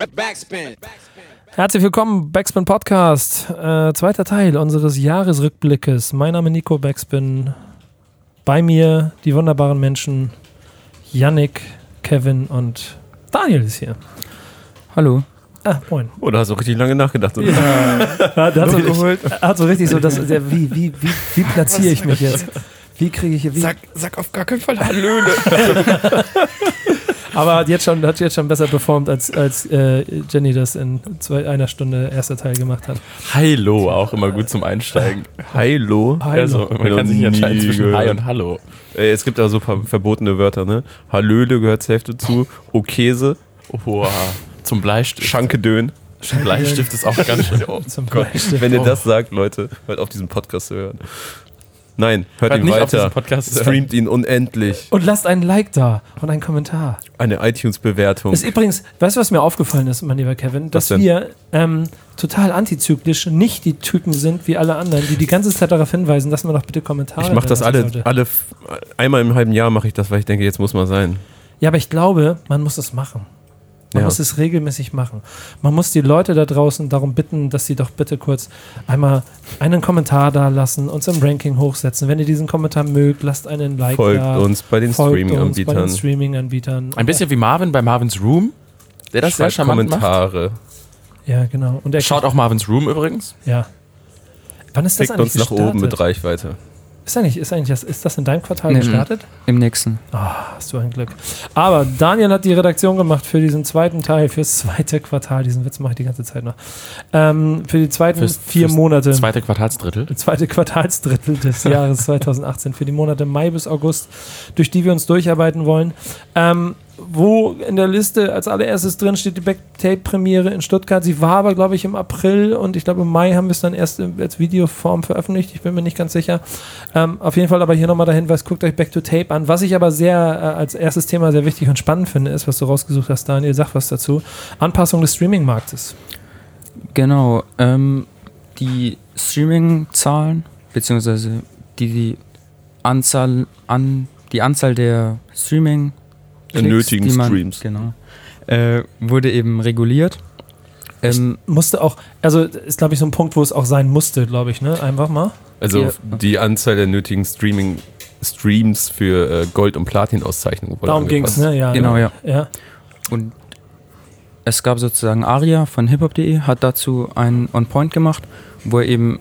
Backspin. Herzlich willkommen, Backspin Podcast, zweiter Teil unseres Jahresrückblickes. Mein Name ist Nico Backspin. Bei mir die wunderbaren Menschen Yannick, Kevin und Daniel ist hier. Hallo. Ah, moin. Oh, da hast du richtig lange nachgedacht. Oder? Ja, hat so richtig so, wie platziere ich mich jetzt? Wie kriege ich hier... Sag auf gar keinen Fall Hallöle. Aber hat jetzt schon besser performt, als Jenny das in einer Stunde erster Teil gemacht hat. Hallo, auch immer gut zum Einsteigen. Hallo. Also, man kann sich entscheiden zwischen Hi und Hallo. Es gibt auch so verbotene Wörter, ne? Hallöle gehört zur Hälfte zu. Okese. Oh, zum Bleistift. Schankedön. Bleistift ist auch ganz schön. Oh Gott. Wenn ihr das sagt, Leute, hört auf diesen Podcast zu hören. Nein, hört ihn nicht weiter. auf Podcast Streamt ihn unendlich. Und lasst einen Like da und einen Kommentar. Eine iTunes-Bewertung. Ist übrigens, weißt du, was mir aufgefallen ist, mein lieber Kevin? Dass wir total antizyklisch nicht die Typen sind wie alle anderen, die ganze Zeit darauf hinweisen, dass man doch bitte Kommentare... Ich mache das einmal im halben Jahr mache ich das, weil ich denke, jetzt muss man sein. Ja, aber ich glaube, man muss es machen. Man muss es regelmäßig machen. Man muss die Leute da draußen darum bitten, dass sie doch bitte kurz einmal einen Kommentar da lassen, uns im Ranking hochsetzen. Wenn ihr diesen Kommentar mögt, lasst einen Like Folgt da. uns bei den Streaming-Anbietern. Ein bisschen wie Marvin bei Marvin's Room, der das sehr charmant Kommentare. macht. Ja, genau. Und Schaut auch Marvin's Room übrigens. Ja. Wann ist das Klickt eigentlich uns nach gestartet? oben mit Reichweite. Ist das in deinem Quartal gestartet? Im nächsten. Hast du ein Glück. Aber Daniel hat die Redaktion gemacht für diesen zweiten Teil, fürs zweite Quartal. Diesen Witz mache ich die ganze Zeit noch. Für die zweiten 4 Monate. Zweite Quartalsdrittel. Zweite Quartalsdrittel des Jahres 2018. Für die Monate Mai bis August, durch die wir uns durcharbeiten wollen. Wo in der Liste als allererstes drin steht die Backtape-Premiere in Stuttgart. Sie war aber, glaube ich, im April und ich glaube im Mai haben wir es dann erst als Videoform veröffentlicht. Ich bin mir nicht ganz sicher. Auf jeden Fall aber hier nochmal der Hinweis, guckt euch Back to Tape an. Was ich aber sehr als erstes Thema sehr wichtig und spannend finde, ist, was du rausgesucht hast, Daniel, sag was dazu. Anpassung des Streaming-Marktes. Genau. Die Streaming-Zahlen, beziehungsweise die Anzahl der Streaming nötigen Streams. Genau. Wurde eben reguliert. Musste auch, also ist glaube ich so ein Punkt, wo es auch sein musste, glaube ich, ne? Einfach mal. Also die Anzahl der nötigen Streams für Gold- und Platin-Auszeichnungen wurde Darum ging es, ne? Ja, genau, ja. Und es gab sozusagen Aria von hiphop.de, hat dazu einen On-Point gemacht, wo er eben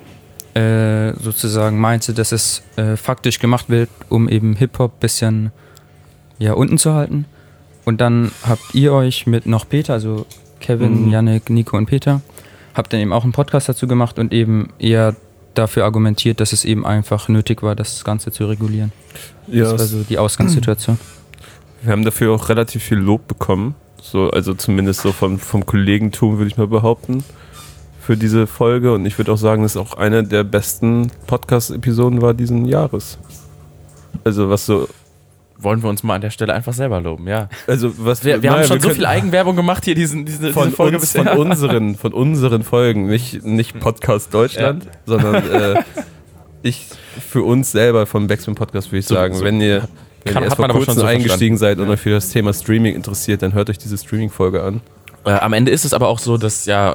sozusagen meinte, dass es faktisch gemacht wird, um eben Hip-Hop ein bisschen unten zu halten. Und dann habt ihr euch mit noch Peter, also Kevin, Yannick, Nico und Peter, habt dann eben auch einen Podcast dazu gemacht und eben eher dafür argumentiert, dass es eben einfach nötig war, das Ganze zu regulieren. Ja, das war so die Ausgangssituation. Wir haben dafür auch relativ viel Lob bekommen. So, also zumindest so vom Kollegentum, würde ich mal behaupten, für diese Folge. Und ich würde auch sagen, dass es auch eine der besten Podcast-Episoden war diesen Jahres. Also was so... Wollen wir uns mal an der Stelle einfach selber loben, ja. Also was wir haben schon so viel Eigenwerbung gemacht hier, diese Folge bisher. Von unseren Folgen, nicht Podcast Deutschland, sondern ich für uns selber vom Backspin Podcast würde ich sagen, wenn ihr erst vor kurzem eingestiegen seid und euch für das Thema Streaming interessiert, dann hört euch diese Streaming-Folge an. Am Ende ist es aber auch so, dass der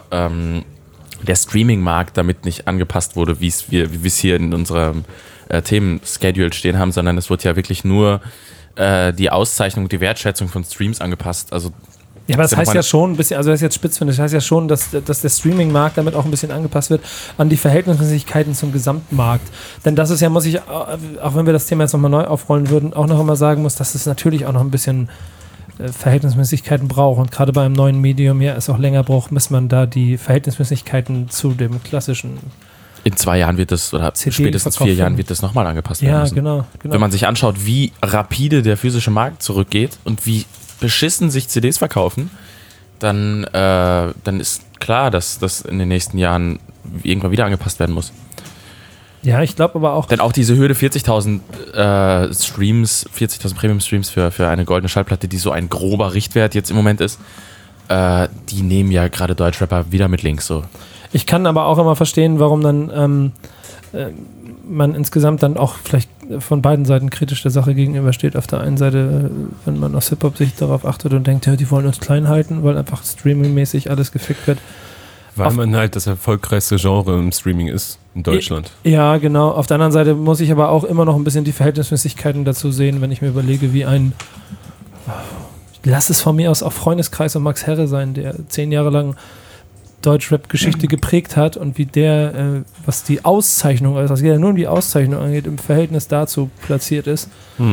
Streaming-Markt damit nicht angepasst wurde, wie wir es hier in unserem Themen-Schedule stehen haben, sondern es wird ja wirklich nur die Auszeichnung, die Wertschätzung von Streams angepasst. Also ja, aber das heißt ja schon ein bisschen, also das ist jetzt spitz finde ich, das heißt ja schon, dass der Streaming-Markt damit auch ein bisschen angepasst wird an die Verhältnismäßigkeiten zum Gesamtmarkt. Denn das ist ja, muss ich, auch wenn wir das Thema jetzt nochmal neu aufrollen würden, auch noch immer sagen muss, dass es natürlich auch noch ein bisschen Verhältnismäßigkeiten braucht. Und gerade bei einem neuen Medium es auch länger braucht, bis man da die Verhältnismäßigkeiten zu dem klassischen... In 2 Jahren wird das, oder spätestens 4 Jahren wird das nochmal angepasst werden müssen. Genau. Wenn man sich anschaut, wie rapide der physische Markt zurückgeht und wie beschissen sich CDs verkaufen, dann ist klar, dass das in den nächsten Jahren irgendwann wieder angepasst werden muss. Ja, ich glaube aber auch... Denn auch diese Hürde 40.000 Streams, 40.000 Premium-Streams für eine goldene Schallplatte, die so ein grober Richtwert jetzt im Moment ist, die nehmen ja gerade Deutschrapper wieder mit links so. Ich kann aber auch immer verstehen, warum dann man insgesamt dann auch vielleicht von beiden Seiten kritisch der Sache gegenübersteht. Auf der einen Seite, wenn man aus Hip-Hop-Sicht darauf achtet und denkt, ja, die wollen uns klein halten, weil einfach streamingmäßig alles gefickt wird. Weil man halt das erfolgreichste Genre im Streaming ist in Deutschland. Ja, genau. Auf der anderen Seite muss ich aber auch immer noch ein bisschen die Verhältnismäßigkeiten dazu sehen, wenn ich mir überlege, wie lass es von mir aus auch Freundeskreis und Max Herre sein, der 10 Jahre lang Deutschrap-Geschichte geprägt hat und wie der, was die Auszeichnung, also es geht ja nur um die Auszeichnung angeht, im Verhältnis dazu platziert ist,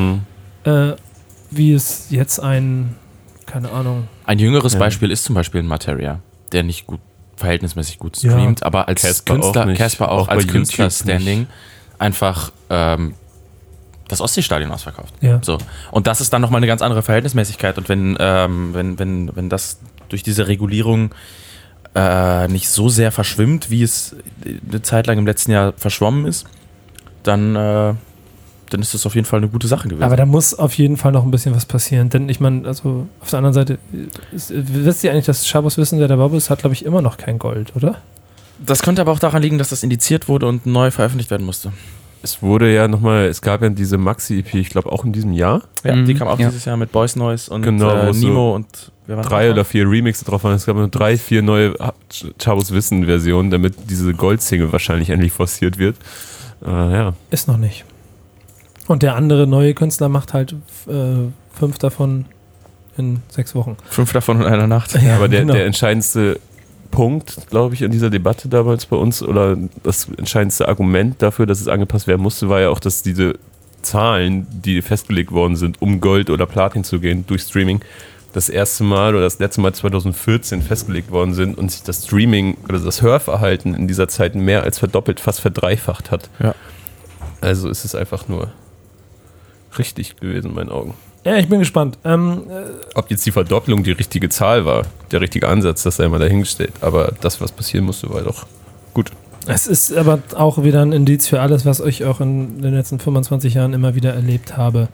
wie es jetzt keine Ahnung. Ein jüngeres Beispiel ist zum Beispiel ein Materia, der nicht verhältnismäßig gut streamt, aber als Casper auch als Künstler-Standing einfach das Ostseestadion ausverkauft. Ja. So. Und das ist dann nochmal eine ganz andere Verhältnismäßigkeit. Und wenn das durch diese Regulierung nicht so sehr verschwimmt, wie es eine Zeit lang im letzten Jahr verschwommen ist, dann ist das auf jeden Fall eine gute Sache gewesen. Aber da muss auf jeden Fall noch ein bisschen was passieren. Denn ich meine, also auf der anderen Seite, wisst ihr eigentlich, dass Schabos Wissen, der Bob ist, hat, glaube ich, immer noch kein Gold, oder? Das könnte aber auch daran liegen, dass das indiziert wurde und neu veröffentlicht werden musste. Es wurde ja nochmal, es gab ja diese Maxi-EP, ich glaube auch in diesem Jahr. Ja, die kam auch dieses Jahr mit Boys Noise und Nimo so und wer war 3 oder 4 Remixe drauf waren. Es gab nur 3, 4 neue Chabos Wissen-Versionen, damit diese Gold-Single wahrscheinlich endlich forciert wird. Ja. Ist noch nicht. Und der andere neue Künstler macht halt 5 davon in 6 Wochen. 5 davon in einer Nacht. Ja, aber der entscheidendste Punkt, glaube ich, in dieser Debatte damals bei uns oder das entscheidendste Argument dafür, dass es angepasst werden musste, war ja auch, dass diese Zahlen, die festgelegt worden sind, um Gold oder Platin zu gehen durch Streaming, das erste Mal oder das letzte Mal 2014 festgelegt worden sind und sich das Streaming oder das Hörverhalten in dieser Zeit mehr als verdoppelt, fast verdreifacht hat. Ja. Also ist es einfach nur richtig gewesen in meinen Augen. Ja, ich bin gespannt. Ob jetzt die Verdopplung die richtige Zahl war, der richtige Ansatz, das sei mal dahingestellt. Aber das, was passieren musste, war doch gut. Es ist aber auch wieder ein Indiz für alles, was ich auch in den letzten 25 Jahren immer wieder erlebt habe.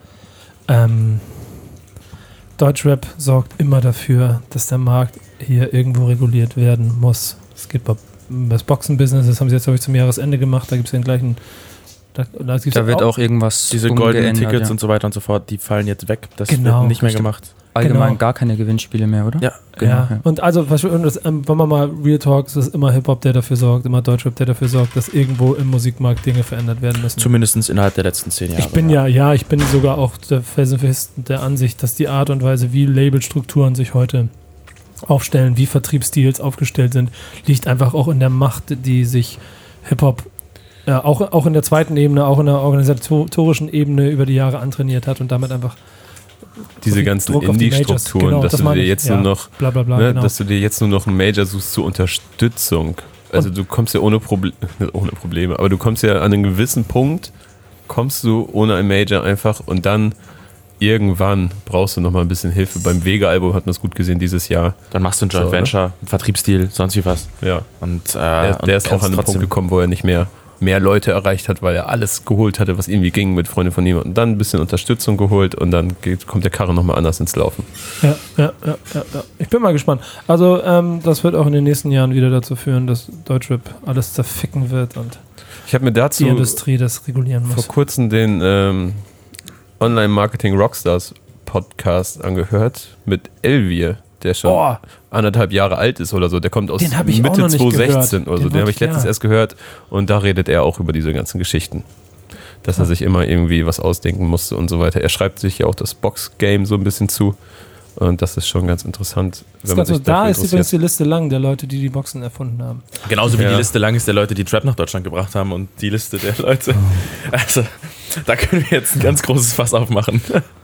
Deutschrap sorgt immer dafür, dass der Markt hier irgendwo reguliert werden muss. Es geht das Boxenbusiness, das haben sie jetzt, glaube ich, zum Jahresende gemacht. Da gibt es den gleichen. Da wird auch irgendwas. Diese goldenen Tickets und so weiter und so fort, die fallen jetzt weg. Das wird nicht mehr gemacht. Allgemein gar keine Gewinnspiele mehr, oder? Ja, genau. Ja. Und also, wenn man mal Real Talk, es ist immer Hip-Hop, der dafür sorgt, immer Deutschrap, der dafür sorgt, dass irgendwo im Musikmarkt Dinge verändert werden müssen. Zumindest innerhalb der letzten 10 Jahre. Ich bin sogar auch der felsenfesten der Ansicht, dass die Art und Weise, wie Labelstrukturen sich heute aufstellen, wie Vertriebsdeals aufgestellt sind, liegt einfach auch in der Macht, die sich Hip-Hop auch in der zweiten Ebene, auch in der organisatorischen Ebene über die Jahre antrainiert hat und damit einfach diese ganzen Indie-Strukturen, dass du dir jetzt nur noch dass du dir jetzt nur noch einen Major suchst zur Unterstützung. Also du kommst ja ohne Probleme, aber du kommst ja an einen gewissen Punkt, kommst du ohne ein Major einfach und dann irgendwann brauchst du noch mal ein bisschen Hilfe. Beim Vega-Album hat man es gut gesehen dieses Jahr. Dann machst du einen Joint Venture, einen Vertriebsdeal, sonst wie was. Ja. Und der ist auch an den Punkt gekommen, wo er nicht mehr Leute erreicht hat, weil er alles geholt hatte, was irgendwie ging mit Freunde von ihm und dann ein bisschen Unterstützung geholt und dann kommt der Karre nochmal anders ins Laufen. Ja. Ich bin mal gespannt. Also das wird auch in den nächsten Jahren wieder dazu führen, dass Deutschrap alles zerficken wird und ich habe mir dazu die Industrie das regulieren muss. Vor kurzem den Online-Marketing Rockstars Podcast angehört mit Elvier, der schon 1,5 Jahre alt ist oder so. Der kommt aus Mitte 2016 oder so. Den habe ich letztens erst gehört und da redet er auch über diese ganzen Geschichten. Dass er sich immer irgendwie was ausdenken musste und so weiter. Er schreibt sich ja auch das Box-Game so ein bisschen zu und das ist schon ganz interessant. Wenn man sich da ist übrigens die Liste lang der Leute, die Boxen erfunden haben. Genauso wie die Liste lang ist der Leute, die Trap nach Deutschland gebracht haben und die Liste der Leute. Also da können wir jetzt ein ganz großes Fass aufmachen.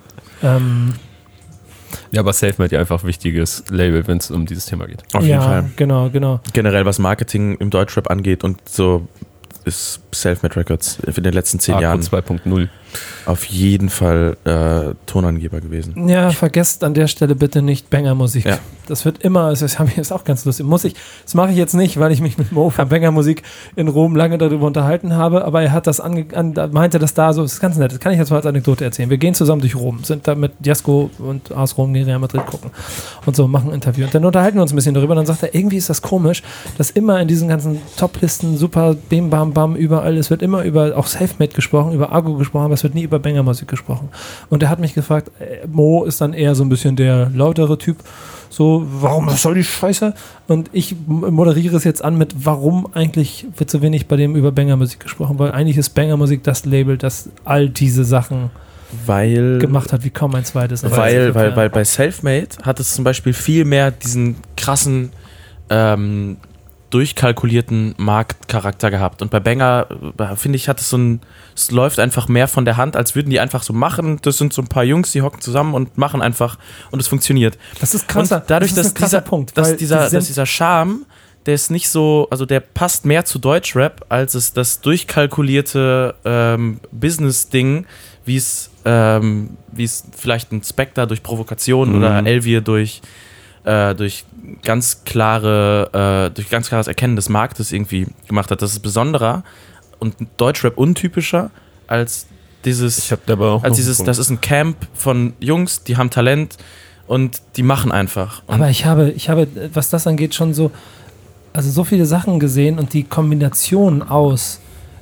Ja, aber Selfmade hat ja einfach ein wichtiges Label, wenn es um dieses Thema geht. Auf jeden Fall. Genau. Generell, was Marketing im Deutschrap angeht und so ist Selfmade Records in den letzten 10 Jahren 2.0 auf jeden Fall Tonangeber gewesen. Ja, vergesst an der Stelle bitte nicht Banger-Musik. Ja. Das wird immer, das ist auch ganz lustig. Das mache ich jetzt nicht, weil ich mich mit Mo von Banger-Musik in Rom lange darüber unterhalten habe, aber er hat das meinte das da so, das ist ganz nett, das kann ich jetzt mal als Anekdote erzählen. Wir gehen zusammen durch Rom, sind da mit Jesko und aus Rom gegen Real Madrid gucken und so, machen ein Interview. Und dann unterhalten wir uns ein bisschen darüber und dann sagt er, irgendwie ist das komisch, dass immer in diesen ganzen Top-Listen super Bim Bam Bam, überall. Es wird immer über auch Selfmade gesprochen, über Argo gesprochen, aber es wird nie über Banger-Musik gesprochen. Und er hat mich gefragt, Mo ist dann eher so ein bisschen der lautere Typ, so, warum soll die Scheiße? Und ich moderiere es jetzt an mit, warum eigentlich wird so wenig bei dem über Banger-Musik gesprochen, weil eigentlich ist Banger-Musik das Label, das all diese Sachen gemacht hat, wie kaum ein zweites. Weil bei Selfmade hat es zum Beispiel viel mehr diesen krassen durchkalkulierten Marktcharakter gehabt. Und bei Banger, finde ich, hat es es läuft einfach mehr von der Hand, als würden die einfach so machen. Das sind so ein paar Jungs, die hocken zusammen und machen einfach und es funktioniert. Das ist krasser. Und dadurch, das ist dass dieser Charme, der ist nicht so, also der passt mehr zu Deutschrap, als es das durchkalkulierte Business-Ding, wie es vielleicht ein Spectre durch Provokation oder Elvier durch ganz klares Erkennen des Marktes irgendwie gemacht hat. Das ist besonderer und Deutschrap untypischer als dieses. Das ist ein Camp von Jungs, die haben Talent und die machen einfach. Und aber ich habe, was das angeht, schon so viele Sachen gesehen und die Kombination aus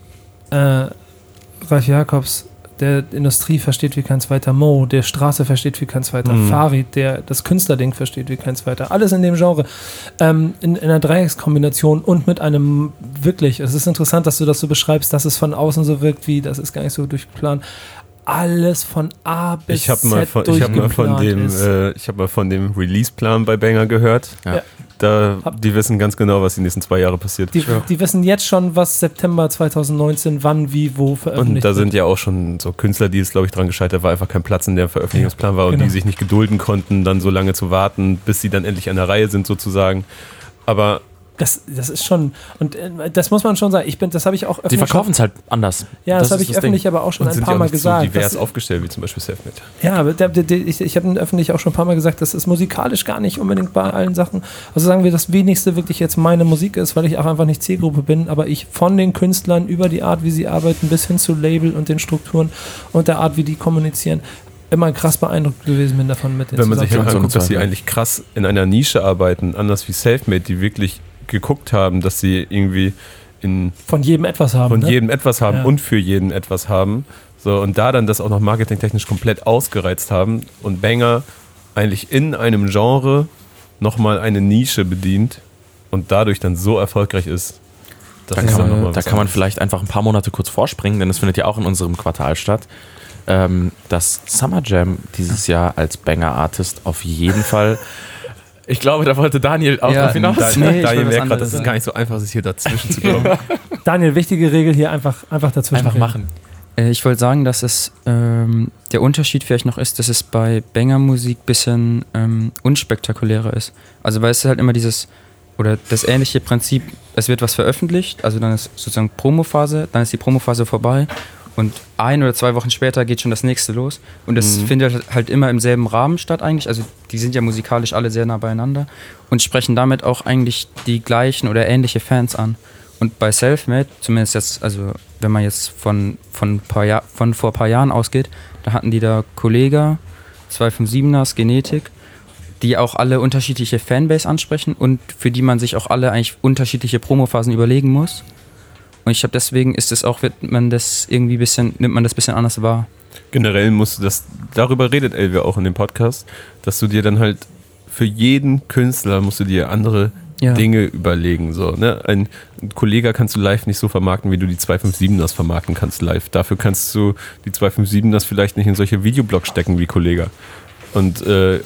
Ralf Jacobs, der Industrie versteht wie kein zweiter, Mo, der Straße versteht wie kein zweiter, Farid, der das Künstlerding versteht wie kein zweiter, alles in dem Genre, in einer Dreieckskombination und mit einem wirklich, es ist interessant, dass du das so beschreibst, dass es von außen so wirkt wie, das ist gar nicht so durchgeplant, alles von A bis Z durchgeplant Ich habe mal von dem Release-Plan bei Banger gehört. Ja. Die wissen ganz genau, was die nächsten 2 Jahre passiert. Die wissen jetzt schon, was September 2019 wann, wie, wo veröffentlicht wird. Und da sind ja auch schon so Künstler, die es, glaube ich, dran gescheitert war, einfach kein Platz in der Veröffentlichungsplan war und die sich nicht gedulden konnten, dann so lange zu warten, bis sie dann endlich an der Reihe sind sozusagen. Aber das ist schon, und das muss man schon sagen, das habe ich auch öffentlich. Die verkaufen es halt anders. Ja, das habe ich öffentlich aber auch schon ein paar Mal gesagt. Und sind divers aufgestellt, wie zum Beispiel Selfmade. Ja, aber ich habe öffentlich auch schon ein paar Mal gesagt, das ist musikalisch gar nicht unbedingt bei allen Sachen. Also sagen wir, das wenigste wirklich jetzt meine Musik ist, weil ich auch einfach nicht Zielgruppe bin, aber ich von den Künstlern über die Art, wie sie arbeiten, bis hin zu Label und den Strukturen und der Art, wie die kommunizieren, immer krass beeindruckt gewesen bin davon mit den Wenn man sich halt anguckt, dass sie eigentlich krass in einer Nische arbeiten, anders wie Selfmade, die wirklich geguckt haben, dass sie irgendwie von jedem etwas haben. Und für jeden etwas haben. So, und da dann das auch noch marketingtechnisch komplett ausgereizt haben und Banger eigentlich in einem Genre nochmal eine Nische bedient und dadurch dann so erfolgreich ist. Da kann man vielleicht einfach ein paar Monate kurz vorspringen, denn es findet ja auch in unserem Quartal statt. Das Summer Jam dieses Jahr als Banger-Artist auf jeden Fall. Ich glaube, da wollte Daniel auch drauf hinaus. Daniel merkt gerade, das ist gar nicht so einfach, sich hier dazwischen zu kommen. Daniel, wichtige Regel hier, einfach dazwischen. Einfach machen. Ich wollte sagen, dass es der Unterschied vielleicht noch ist, dass es bei Banger-Musik ein bisschen unspektakulärer ist. Also weil es ist halt immer das ähnliche Prinzip, es wird was veröffentlicht, also dann ist sozusagen Promophase, dann ist die Promophase vorbei und 1 oder 2 Wochen später geht schon das nächste los. Und das findet halt immer im selben Rahmen statt eigentlich. Also die sind ja musikalisch alle sehr nah beieinander und sprechen damit auch eigentlich die gleichen oder ähnliche Fans an. Und bei Selfmade, zumindest jetzt, also wenn man jetzt von vor ein paar Jahren ausgeht, da hatten die da Kollega, 257ers, Genetik, die auch alle unterschiedliche Fanbase ansprechen und für die man sich auch alle eigentlich unterschiedliche Promophasen überlegen muss. Und ich glaube, deswegen nimmt man das ein bisschen anders wahr. Generell darüber redet Elvier auch in dem Podcast, dass du dir dann halt für jeden Künstler musst du dir andere Dinge überlegen. So, ne? Ein Kollege kannst du live nicht so vermarkten, wie du die 257ers vermarkten kannst live. Dafür kannst du die 257ers vielleicht nicht in solche Videoblogs stecken wie Kollege. Und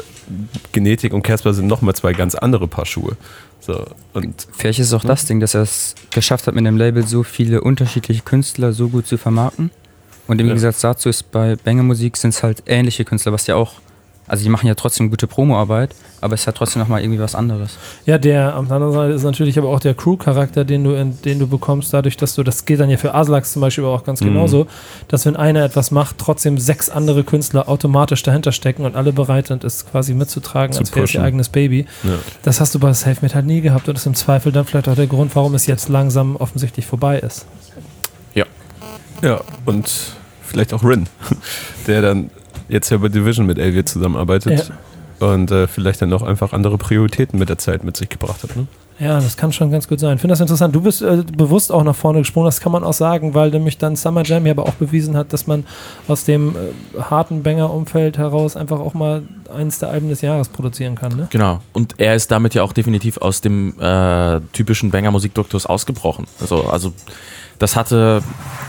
Genetik und Casper sind nochmal 2 ganz andere Paar Schuhe. So, und vielleicht ist es auch das Ding, dass er es geschafft hat, mit dem Label so viele unterschiedliche Künstler so gut zu vermarkten. Und im Gegensatz dazu ist bei Banger Musik sind es halt ähnliche Künstler, was ja auch, also die machen ja trotzdem gute Promoarbeit, aber es hat trotzdem nochmal irgendwie was anderes. Ja, auf der anderen Seite ist natürlich aber auch der Crew-Charakter, den du bekommst, dadurch, dass das geht dann ja für Aslax zum Beispiel auch ganz genauso, dass wenn einer etwas macht, trotzdem 6 andere Künstler automatisch dahinter stecken und alle bereit sind, es quasi mitzutragen, als wäre es ihr eigenes Baby. Ja. Das hast du bei Selfmade halt nie gehabt und das ist im Zweifel dann vielleicht auch der Grund, warum es jetzt langsam offensichtlich vorbei ist. Ja. Ja, und vielleicht auch Rin, der dann jetzt ja bei Division mit Elvier zusammenarbeitet. und vielleicht dann auch einfach andere Prioritäten mit der Zeit mit sich gebracht hat. Ne? Ja, das kann schon ganz gut sein. Ich finde das interessant. Du bist bewusst auch nach vorne gesprungen, das kann man auch sagen, weil nämlich dann Summer Jam ja aber auch bewiesen hat, dass man aus dem harten Banger-Umfeld heraus einfach auch mal eins der Alben des Jahres produzieren kann. Ne? Genau. Und er ist damit ja auch definitiv aus dem typischen Banger-Musikduktus ausgebrochen. Also das hatte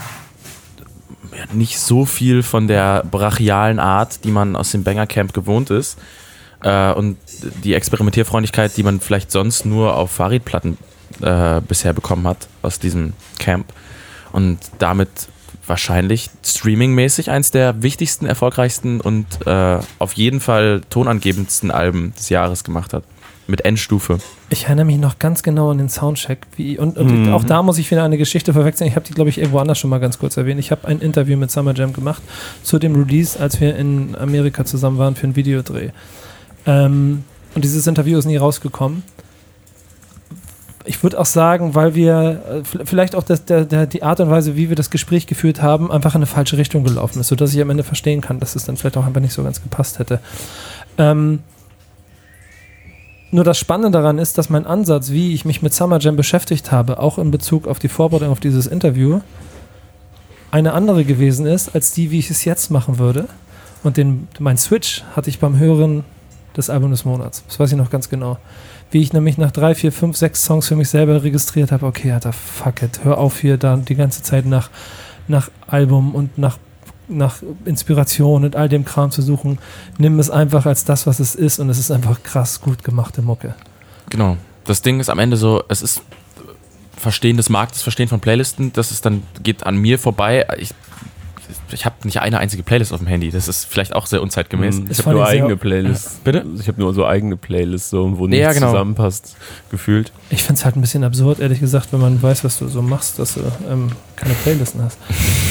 nicht so viel von der brachialen Art, die man aus dem Banger-Camp gewohnt ist. Und die Experimentierfreundlichkeit, die man vielleicht sonst nur auf Farid-Platten bisher bekommen hat aus diesem Camp. Und damit wahrscheinlich streamingmäßig eins der wichtigsten, erfolgreichsten und auf jeden Fall tonangebendsten Alben des Jahres gemacht hat. Mit Endstufe. Ich erinnere mich noch ganz genau an den Soundcheck. Und auch da muss ich wieder eine Geschichte verwechseln. Ich habe die, glaube ich, irgendwo anders schon mal ganz kurz erwähnt. Ich habe ein Interview mit Summer Jam gemacht zu dem Release, als wir in Amerika zusammen waren für einen Videodreh. Und dieses Interview ist nie rausgekommen. Ich würde auch sagen, weil wir vielleicht auch die Art und Weise, wie wir das Gespräch geführt haben, einfach in eine falsche Richtung gelaufen ist, sodass ich am Ende verstehen kann, dass es dann vielleicht auch einfach nicht so ganz gepasst hätte. Nur das Spannende daran ist, dass mein Ansatz, wie ich mich mit Summer Jam beschäftigt habe, auch in Bezug auf die Vorbereitung auf dieses Interview, eine andere gewesen ist, als die, wie ich es jetzt machen würde. Und mein Switch hatte ich beim Hören des Albums des Monats. Das weiß ich noch ganz genau. Wie ich nämlich nach 3, 4, 5, 6 Songs für mich selber registriert habe, okay, Alter, fuck it, hör auf hier da die ganze Zeit nach Album und nach Inspiration und all dem Kram zu suchen. Nimm es einfach als das, was es ist, und es ist einfach krass gut gemachte Mucke. Genau. Das Ding ist am Ende so, es ist Verstehen des Marktes, Verstehen von Playlisten, das ist dann, geht an mir vorbei. Ich habe nicht eine einzige Playlist auf dem Handy. Das ist vielleicht auch sehr unzeitgemäß. Ich habe nur eigene Playlists. Bitte? Ich habe nur so eigene Playlists, so, wo nichts zusammenpasst, gefühlt. Ich finde es halt ein bisschen absurd, ehrlich gesagt, wenn man weiß, was du so machst, dass du keine Playlisten hast.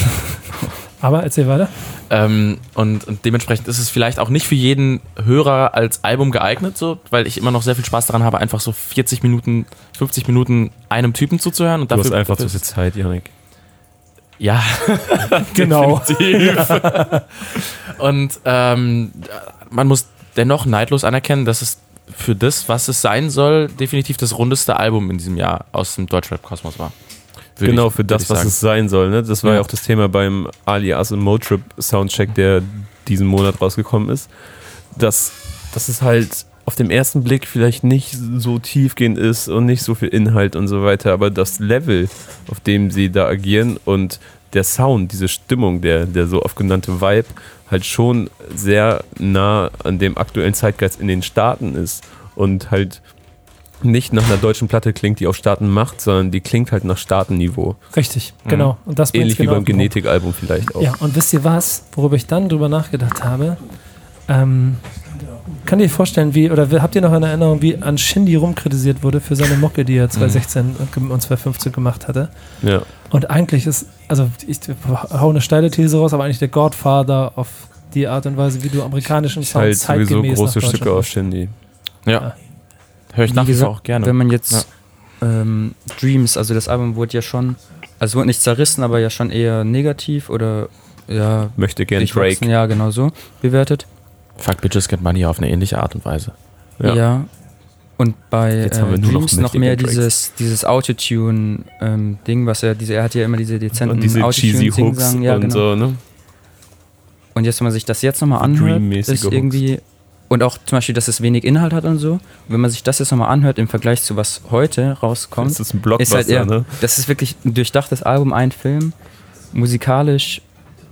Aber erzähl weiter. Und dementsprechend ist es vielleicht auch nicht für jeden Hörer als Album geeignet, so, weil ich immer noch sehr viel Spaß daran habe, einfach so 40 Minuten, 50 Minuten einem Typen zuzuhören. Und du hast einfach zu viel Zeit, Janik. Ja, genau. Ja. Und man muss dennoch neidlos anerkennen, dass es für das, was es sein soll, definitiv das rundeste Album in diesem Jahr aus dem Deutschrap-Kosmos war. Genau, für das, was es sein soll. Ne? Das war ja auch das Thema beim Alias und Motrip Soundcheck, der diesen Monat rausgekommen ist. Dass es halt auf den ersten Blick vielleicht nicht so tiefgehend ist und nicht so viel Inhalt und so weiter, aber das Level, auf dem sie da agieren und der Sound, diese Stimmung, der so oft genannte Vibe, halt schon sehr nah an dem aktuellen Zeitgeist in den Staaten ist und halt nicht nach einer deutschen Platte klingt, die auf Staaten macht, sondern die klingt halt nach Staatenniveau. Richtig, genau. Und das ähnlich genau wie beim Genetik-Album vielleicht auch. Ja, und wisst ihr was, worüber ich dann drüber nachgedacht habe? Könnt ihr euch vorstellen, habt ihr noch eine Erinnerung, wie an Shindy rumkritisiert wurde für seine Mucke, die er 2016 und 2015 gemacht hatte? Ja. Und eigentlich ist, also ich hau eine steile These raus, aber eigentlich der Godfather auf die Art und Weise, wie du amerikanischen Sound halt zeitgemäß sowieso große Stücke aus Shindy. Ja. Höre ich nach wie vor auch gerne. Wenn man jetzt Dreams, also das Album wurde ja schon, also wurde nicht zerrissen, aber ja schon eher negativ oder ja, möchte gerne Drake. Ja, genau so bewertet. Fuck Bitches Get Money auf eine ähnliche Art und Weise. Ja. Und bei Dreams noch mehr dieses Autotune-Ding, was er hat ja immer diese dezenten und diese cheesy Hooks ja, und genau. so, ne? Und jetzt, wenn man sich das jetzt nochmal anhört, ist irgendwie Hooks. Und auch zum Beispiel, dass es wenig Inhalt hat und so. Und wenn man sich das jetzt nochmal anhört im Vergleich zu was heute rauskommt, das ist ein Blockbuster, ist halt ne? Das ist wirklich ein durchdachtes Album, ein Film, musikalisch,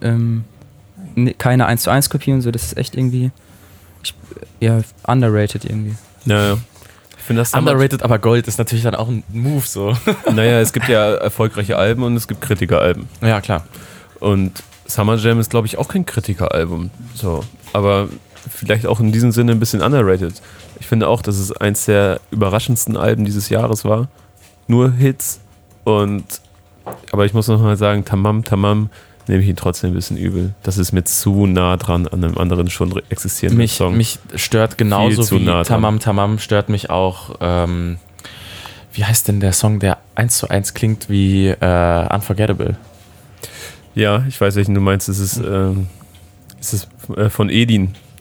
keine 1:1 Kopie und so. Das ist echt irgendwie underrated irgendwie. Ja. Ich finde das underrated, aber Gold ist natürlich dann auch ein Move so. Naja, es gibt ja erfolgreiche Alben und es gibt Kritikeralben. Ja, klar. Und Summer Jam ist, glaube ich, auch kein Kritikeralbum. So, aber vielleicht auch in diesem Sinne ein bisschen underrated. Ich finde auch, dass es eins der überraschendsten Alben dieses Jahres war. Nur Hits. Aber ich muss noch mal sagen, Tamam Tamam nehme ich ihn trotzdem ein bisschen übel. Das ist mir zu nah dran an einem anderen schon existierenden Song. Mich stört genauso wie Tamam Tamam stört mich auch, wie heißt denn der Song, der 1:1 klingt wie Unforgettable? Ja, ich weiß, welchen du meinst. Es ist von Edin.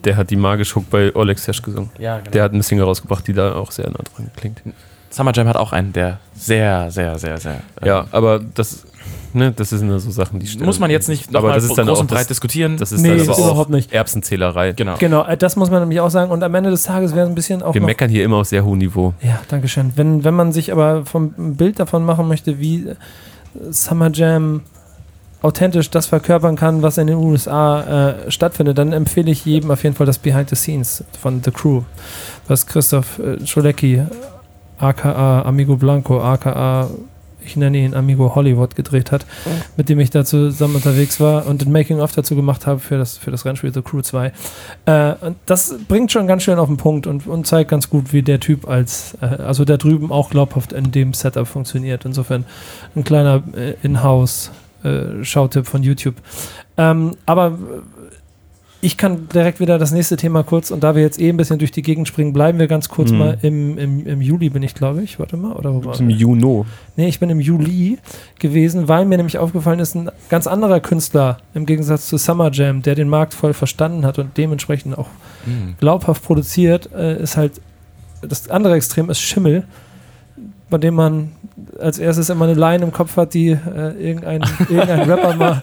Der hat die Magisch Hook bei Oleg Sesh gesungen. Ja, genau. Der hat eine Single rausgebracht, die da auch sehr nah dran klingt. Summer Jam hat auch einen, der sehr, sehr, sehr, sehr... ja, aber das sind nur so Sachen, die muss man jetzt nicht nochmal groß und breit diskutieren. Das ist dann aber überhaupt nicht. Erbsenzählerei. Genau, das muss man nämlich auch sagen. Und am Ende des Tages wäre es ein bisschen auch wir meckern hier immer auf sehr hohem Niveau. Ja, danke schön. Wenn man sich aber ein Bild davon machen möchte, wie Summer Jam authentisch das verkörpern kann, was in den USA stattfindet, dann empfehle ich jedem auf jeden Fall das Behind the Scenes von The Crew, was Christoph Schulecki, aka Amigo Blanco, aka ich nenne ihn Amigo Hollywood, gedreht hat, mit dem ich da zusammen unterwegs war und den Making-of dazu gemacht habe für das Rennspiel The Crew 2. Und das bringt schon ganz schön auf den Punkt und zeigt ganz gut, wie der Typ also da drüben auch glaubhaft in dem Setup funktioniert. Insofern ein kleiner In-House-Schau-Tipp von YouTube. Aber ich kann direkt wieder das nächste Thema kurz, und da wir jetzt ein bisschen durch die Gegend springen, bleiben wir ganz kurz mal im Juli bin ich, glaube ich. Warte mal, oder wo war ich? Im Juni. Nee, ich bin im Juli gewesen, weil mir nämlich aufgefallen ist, ein ganz anderer Künstler im Gegensatz zu Summer Jam, der den Markt voll verstanden hat und dementsprechend auch glaubhaft produziert, ist halt, das andere Extrem ist Schimmel, bei dem man als erstes immer eine Line im Kopf hat, die irgendein Rapper mal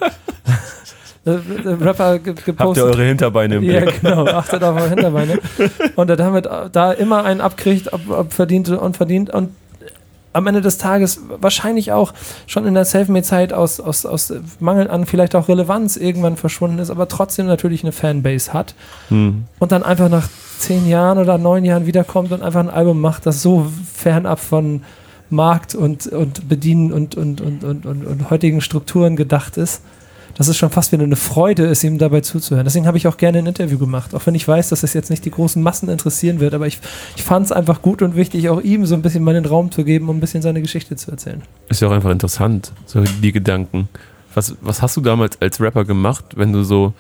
Rapper gepostet. Habt ihr eure Hinterbeine im Blick? Ja, genau, achtet auf eure Hinterbeine. Und er damit da immer einen abkriegt, ob verdient oder unverdient. Und am Ende des Tages wahrscheinlich auch schon in der Selfmade-Zeit aus Mangel an vielleicht auch Relevanz irgendwann verschwunden ist, aber trotzdem natürlich eine Fanbase hat. Und dann einfach nach 10 Jahren oder 9 Jahren wiederkommt und einfach ein Album macht, das so fernab von Markt und Bedienen und heutigen Strukturen gedacht ist, dass es schon fast wieder eine Freude ist, ihm dabei zuzuhören. Deswegen habe ich auch gerne ein Interview gemacht, auch wenn ich weiß, dass es jetzt nicht die großen Massen interessieren wird, aber ich fand es einfach gut und wichtig, auch ihm so ein bisschen mal den Raum zu geben, um ein bisschen seine Geschichte zu erzählen. Ist ja auch einfach interessant, so die Gedanken. Was hast du damals als Rapper gemacht, wenn du so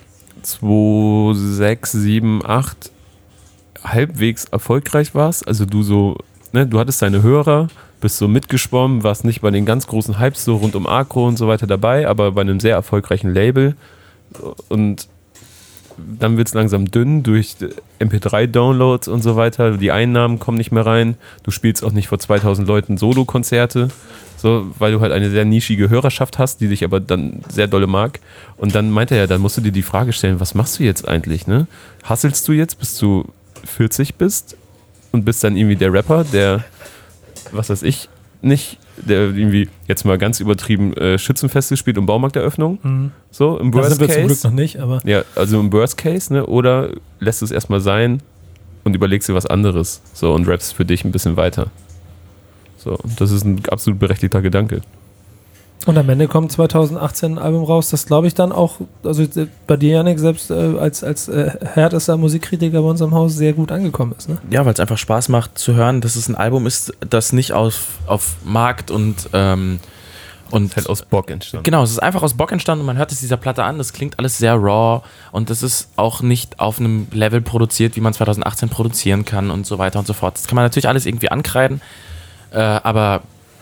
2, 6, 7, 8 halbwegs erfolgreich warst? Also du so, ne, du hattest deine Hörer, bist so mitgeschwommen, warst nicht bei den ganz großen Hypes so rund um Agro und so weiter dabei, aber bei einem sehr erfolgreichen Label. Und dann wird es langsam dünn durch MP3-Downloads und so weiter. Die Einnahmen kommen nicht mehr rein. Du spielst auch nicht vor 2000 Leuten Solo-Konzerte, so, weil du halt eine sehr nischige Hörerschaft hast, die dich aber dann sehr dolle mag. Und dann meinte er, dann musst du dir die Frage stellen, was machst du jetzt eigentlich? Ne? Hustlest du jetzt, bis du 40 bist und bist dann irgendwie der Rapper, der, was weiß ich, nicht, der irgendwie jetzt mal ganz übertrieben Schützenfeste spielt und Baumarkteröffnung. So, im Worst Case. Das sind wir zum Glück noch nicht, aber. Ja, also im Worst Case, ne? Oder lässt du es erstmal sein und überlegst dir was anderes. So, und rappst für dich ein bisschen weiter. So, das ist ein absolut berechtigter Gedanke. Und am Ende kommt 2018 ein Album raus, das glaube ich dann auch, also bei dir, Yannick, selbst als härtester Musikkritiker bei uns im Haus sehr gut angekommen ist. Ne? Ja, weil es einfach Spaß macht zu hören, dass es ein Album ist, das nicht auf Markt und halt aus Bock entstanden. Genau, es ist einfach aus Bock entstanden und man hört es dieser Platte an, das klingt alles sehr raw und das ist auch nicht auf einem Level produziert, wie man 2018 produzieren kann und so weiter und so fort. Das kann man natürlich alles irgendwie ankreiden, aber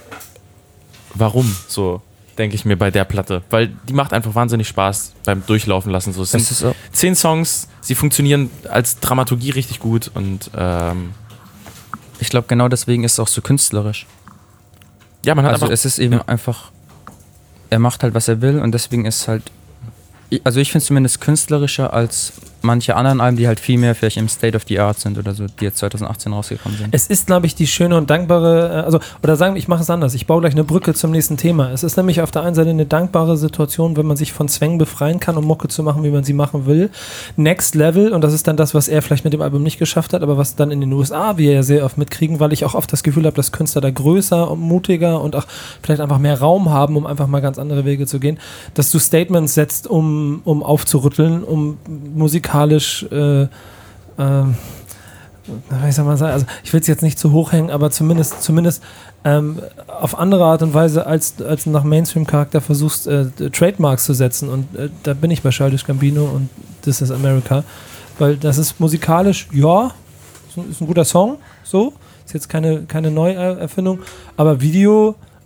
warum so? Denke ich mir bei der Platte, weil die macht einfach wahnsinnig Spaß beim Durchlaufen lassen. So, es sind 10 Songs, sie funktionieren als Dramaturgie richtig gut und ich glaube, genau deswegen ist es auch so künstlerisch. Ja, man hat also es ist eben einfach, er macht halt, was er will und deswegen ist halt, also ich finde es zumindest künstlerischer als manche anderen Alben, die halt viel mehr vielleicht im State of the Art sind oder so, die jetzt 2018 rausgekommen sind. Es ist, glaube ich, die schöne und dankbare, oder sagen wir, ich mache es anders, ich baue gleich eine Brücke zum nächsten Thema. Es ist nämlich auf der einen Seite eine dankbare Situation, wenn man sich von Zwängen befreien kann, um Mucke zu machen, wie man sie machen will. Next Level, und das ist dann das, was er vielleicht mit dem Album nicht geschafft hat, aber was dann in den USA wir ja sehr oft mitkriegen, weil ich auch oft das Gefühl habe, dass Künstler da größer und mutiger und auch vielleicht einfach mehr Raum haben, um einfach mal ganz andere Wege zu gehen, dass du Statements setzt, um aufzurütteln, um musikalisch wie soll man sagen, also ich will es jetzt nicht zu hoch hängen, aber zumindest auf andere Art und Weise als nach Mainstream-Charakter versuchst, Trademarks zu setzen. Und da bin ich bei Childish Gambino und This is America. Weil das ist musikalisch, ja, ist ein guter Song, so. Ist jetzt keine Neuerfindung, aber Video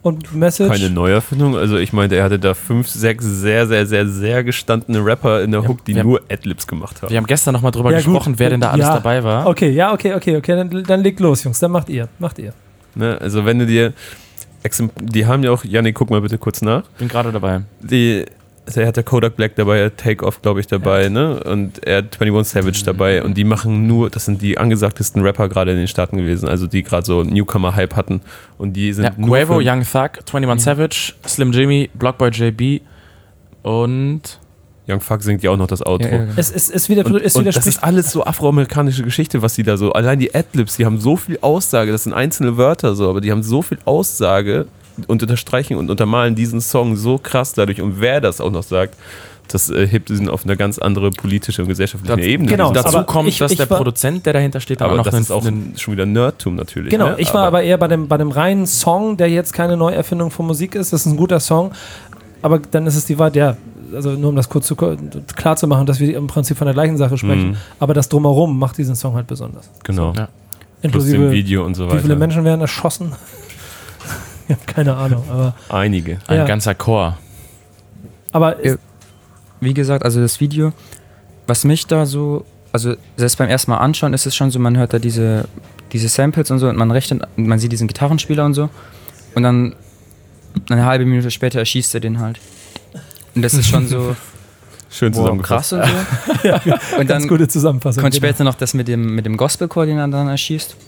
und Message. Keine Neuerfindung. Also ich meinte, er hatte da 5, 6 sehr, sehr, sehr, sehr gestandene Rapper in der Hook, die nur Adlibs gemacht haben. Wir haben gestern nochmal drüber gesprochen, wer denn da alles dabei war. Okay, dann legt los, Jungs. Dann macht ihr. Ne, also wenn du dir... Die haben ja auch... Jannik, guck mal bitte kurz nach. Bin gerade dabei. Er hat der Kodak Black dabei, er hat Take-Off, glaube ich, dabei, ne? Und er hat 21 Savage dabei. Und die machen nur... Das sind die angesagtesten Rapper gerade in den Staaten gewesen. Also die gerade so Newcomer-Hype hatten. Und die sind nur... Quavo, Young Thug, 21 Savage, Slim Jimmy, Blockboy JB und... Young Thug singt ja auch noch das Outro. Ja. Es das ist alles so afroamerikanische Geschichte, was die da so... Allein die Adlibs, die haben so viel Aussage. Das sind einzelne Wörter so, aber die haben so viel Aussage und unterstreichen und untermalen diesen Song so krass dadurch. Und wer das auch noch sagt, das hebt diesen auf eine ganz andere politische und gesellschaftliche Ebene. Genau, dazu kommt, dass der Produzent, der dahinter steht, aber das ist auch schon wieder Nerdtum natürlich. Genau, ne? ich war aber eher bei dem reinen Song, der jetzt keine Neuerfindung von Musik ist. Das ist ein guter Song, aber dann ist es die Wahrheit, also nur um das kurz klar zu machen, dass wir im Prinzip von der gleichen Sache sprechen, aber das Drumherum macht diesen Song halt besonders. Genau. So. Ja. Inklusive dem Video und so weiter. Wie viele Menschen werden erschossen? Ich habe keine Ahnung, aber... Einige. Ein ganzer Chor. Aber... Wie gesagt, also das Video, was mich da so... Also selbst beim ersten Mal anschauen ist es schon so, man hört da diese Samples und so und man rechnet, man sieht diesen Gitarrenspieler und so und dann eine halbe Minute später erschießt er den halt. Und das ist schon so... Schön zusammengefasst. Krass und so. Ja, und dann gute Zusammenfassung. kommt später noch das mit dem Gospelchor, den er dann erschießt.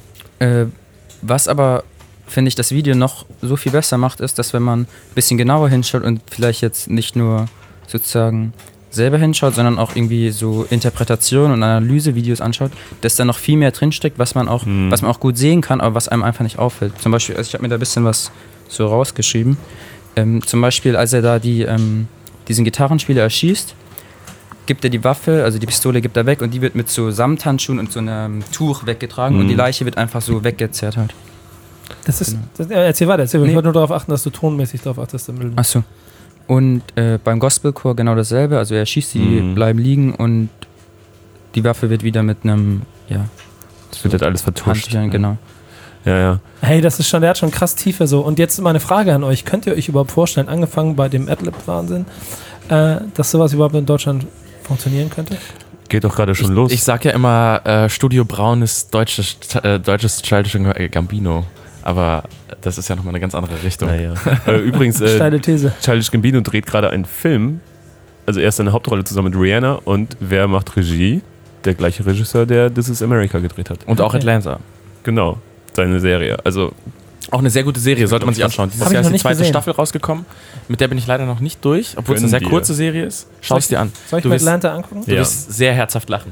Was aber, finde ich, das Video noch so viel besser macht, ist, dass wenn man ein bisschen genauer hinschaut und vielleicht jetzt nicht nur sozusagen selber hinschaut, sondern auch irgendwie so Interpretation und Analysevideos anschaut, dass da noch viel mehr drinsteckt, was man auch gut sehen kann, aber was einem einfach nicht auffällt. Zum Beispiel, also ich habe mir da ein bisschen was so rausgeschrieben. Zum Beispiel, als er da diesen Gitarrenspieler erschießt, gibt er die Waffe, also die Pistole gibt er weg und die wird mit so Samthandschuhen und so einem Tuch weggetragen und die Leiche wird einfach so weggezerrt halt. Das ist, erzähl weiter. Ich wollte nur darauf achten, dass du tonmäßig darauf achtest. Achso. Und beim Gospelchor genau dasselbe, also er schießt, die bleiben liegen und die Waffe wird wieder mit einem, das wird halt alles vertuscht. Genau. Ja. Hey, der hat schon krass Tiefe so. Und jetzt mal eine Frage an euch. Könnt ihr euch überhaupt vorstellen, angefangen bei dem Adlib-Wahnsinn, dass sowas überhaupt in Deutschland funktionieren könnte? Geht doch gerade schon los. Ich sag ja immer, Studio Braun ist deutsches Childish Gambino. Aber das ist ja nochmal eine ganz andere Richtung. Naja. Übrigens, steile These. Childish Gambino dreht gerade einen Film. Also er ist eine Hauptrolle zusammen mit Rihanna. Und wer macht Regie? Der gleiche Regisseur, der This is America gedreht hat. Und auch Atlanta. Genau. Seine Serie. Also auch eine sehr gute Serie, sollte man sich anschauen. Dieses Jahr ist die zweite Staffel rausgekommen. Mit der bin ich leider noch nicht durch, obwohl es eine sehr kurze Serie ist. Schau es dir an. Soll ich mir Atlanta angucken? Du wirst sehr herzhaft lachen.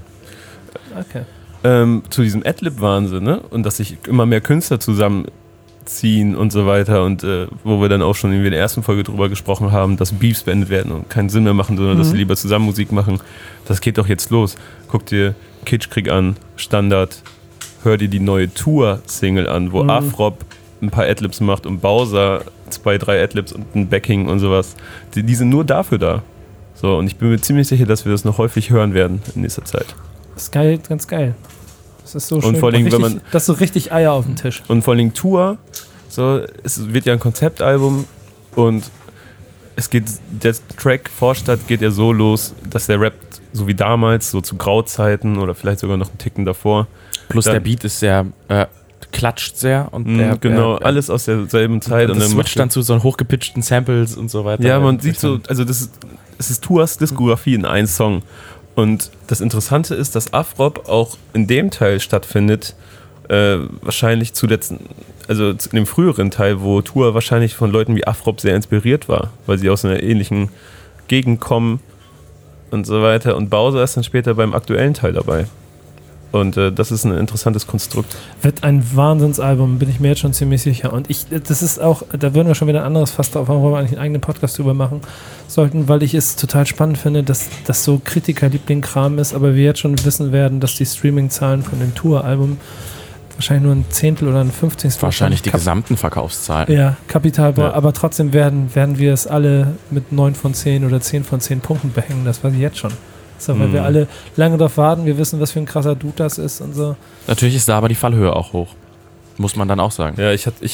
Okay. Zu diesem Adlib-Wahnsinn, ne? Und dass sich immer mehr Künstler zusammenziehen und so weiter und wo wir dann auch schon in der ersten Folge drüber gesprochen haben, dass Beefs beendet werden und keinen Sinn mehr machen, sondern dass sie lieber zusammen Musik machen. Das geht doch jetzt los. Guck dir Kitschkrieg an, Standard. Hör dir die neue Tour-Single an, wo Afrop ein paar Adlibs macht und Bowser 2, 3 Adlibs und ein Backing und sowas. Die sind nur dafür da. So, und ich bin mir ziemlich sicher, dass wir das noch häufig hören werden in nächster Zeit. Das ist geil, ganz geil. Das ist so schön. Und vor allem, wenn man das ist so richtig Eier auf dem Tisch. Und vor allem Tour, so, es wird ja ein Konzeptalbum und es geht, der Track Vorstadt geht ja so los, dass der Rap so wie damals, so zu Grauzeiten oder vielleicht sogar noch einen Ticken davor. Plus der Beat ist sehr, klatscht sehr. Und alles aus derselben Zeit. Und das switcht dann zu so hochgepitchten Samples und so weiter. Ja, man sieht so, also es ist Tours Diskografie in einem Song. Und das Interessante ist, dass Afrop auch in dem Teil stattfindet, wahrscheinlich zuletzt, also in dem früheren Teil, wo Tour wahrscheinlich von Leuten wie Afrop sehr inspiriert war, weil sie aus einer ähnlichen Gegend kommen und so weiter. Und Bowser ist dann später beim aktuellen Teil dabei. Und das ist ein interessantes Konstrukt. Wird ein Wahnsinnsalbum, bin ich mir jetzt schon ziemlich sicher. Und das ist auch, da würden wir schon wieder ein anderes Fass drauf haben, wo wir eigentlich einen eigenen Podcast drüber machen sollten, weil ich es total spannend finde, dass das so Kritikerliebling-Kram ist, aber wir jetzt schon wissen werden, dass die Streaming-Zahlen von dem Tour-Album wahrscheinlich nur ein Zehntel oder ein 15. Wahrscheinlich die gesamten Verkaufszahlen. Ja, Kapital, aber trotzdem werden wir es alle mit 9 von 10 oder 10 von 10 Punkten behängen, das weiß ich jetzt schon. So, weil wir alle lange darauf warten, wir wissen, was für ein krasser Dude das ist und so. Natürlich ist da aber die Fallhöhe auch hoch. Muss man dann auch sagen. Ja, ich hab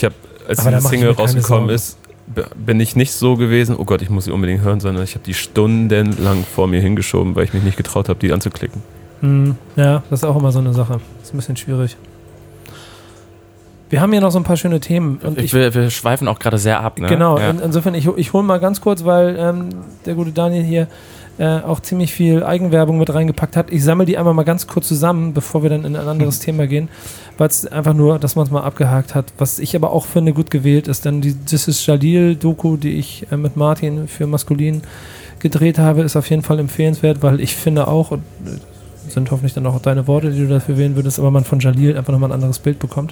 als die Single rausgekommen ist, bin ich nicht so gewesen, oh Gott, ich muss sie unbedingt hören, sondern ich habe die stundenlang vor mir hingeschoben, weil ich mich nicht getraut habe, die anzuklicken. Ja, das ist auch immer so eine Sache. Das ist ein bisschen schwierig. Wir haben hier noch so ein paar schöne Themen. Und wir schweifen auch gerade sehr ab. Ne? Genau, ja. Insofern, ich hole mal ganz kurz, weil der gute Daniel hier auch ziemlich viel Eigenwerbung mit reingepackt hat. Ich sammle die einmal mal ganz kurz zusammen, bevor wir dann in ein anderes Thema gehen, weil es einfach nur, dass man es mal abgehakt hat. Was ich aber auch finde, gut gewählt ist, dann die This is Jalil-Doku, die ich mit Martin für Maskulin gedreht habe, ist auf jeden Fall empfehlenswert, weil ich finde auch, und sind hoffentlich dann auch deine Worte, die du dafür wählen würdest, aber man von Jalil einfach nochmal ein anderes Bild bekommt.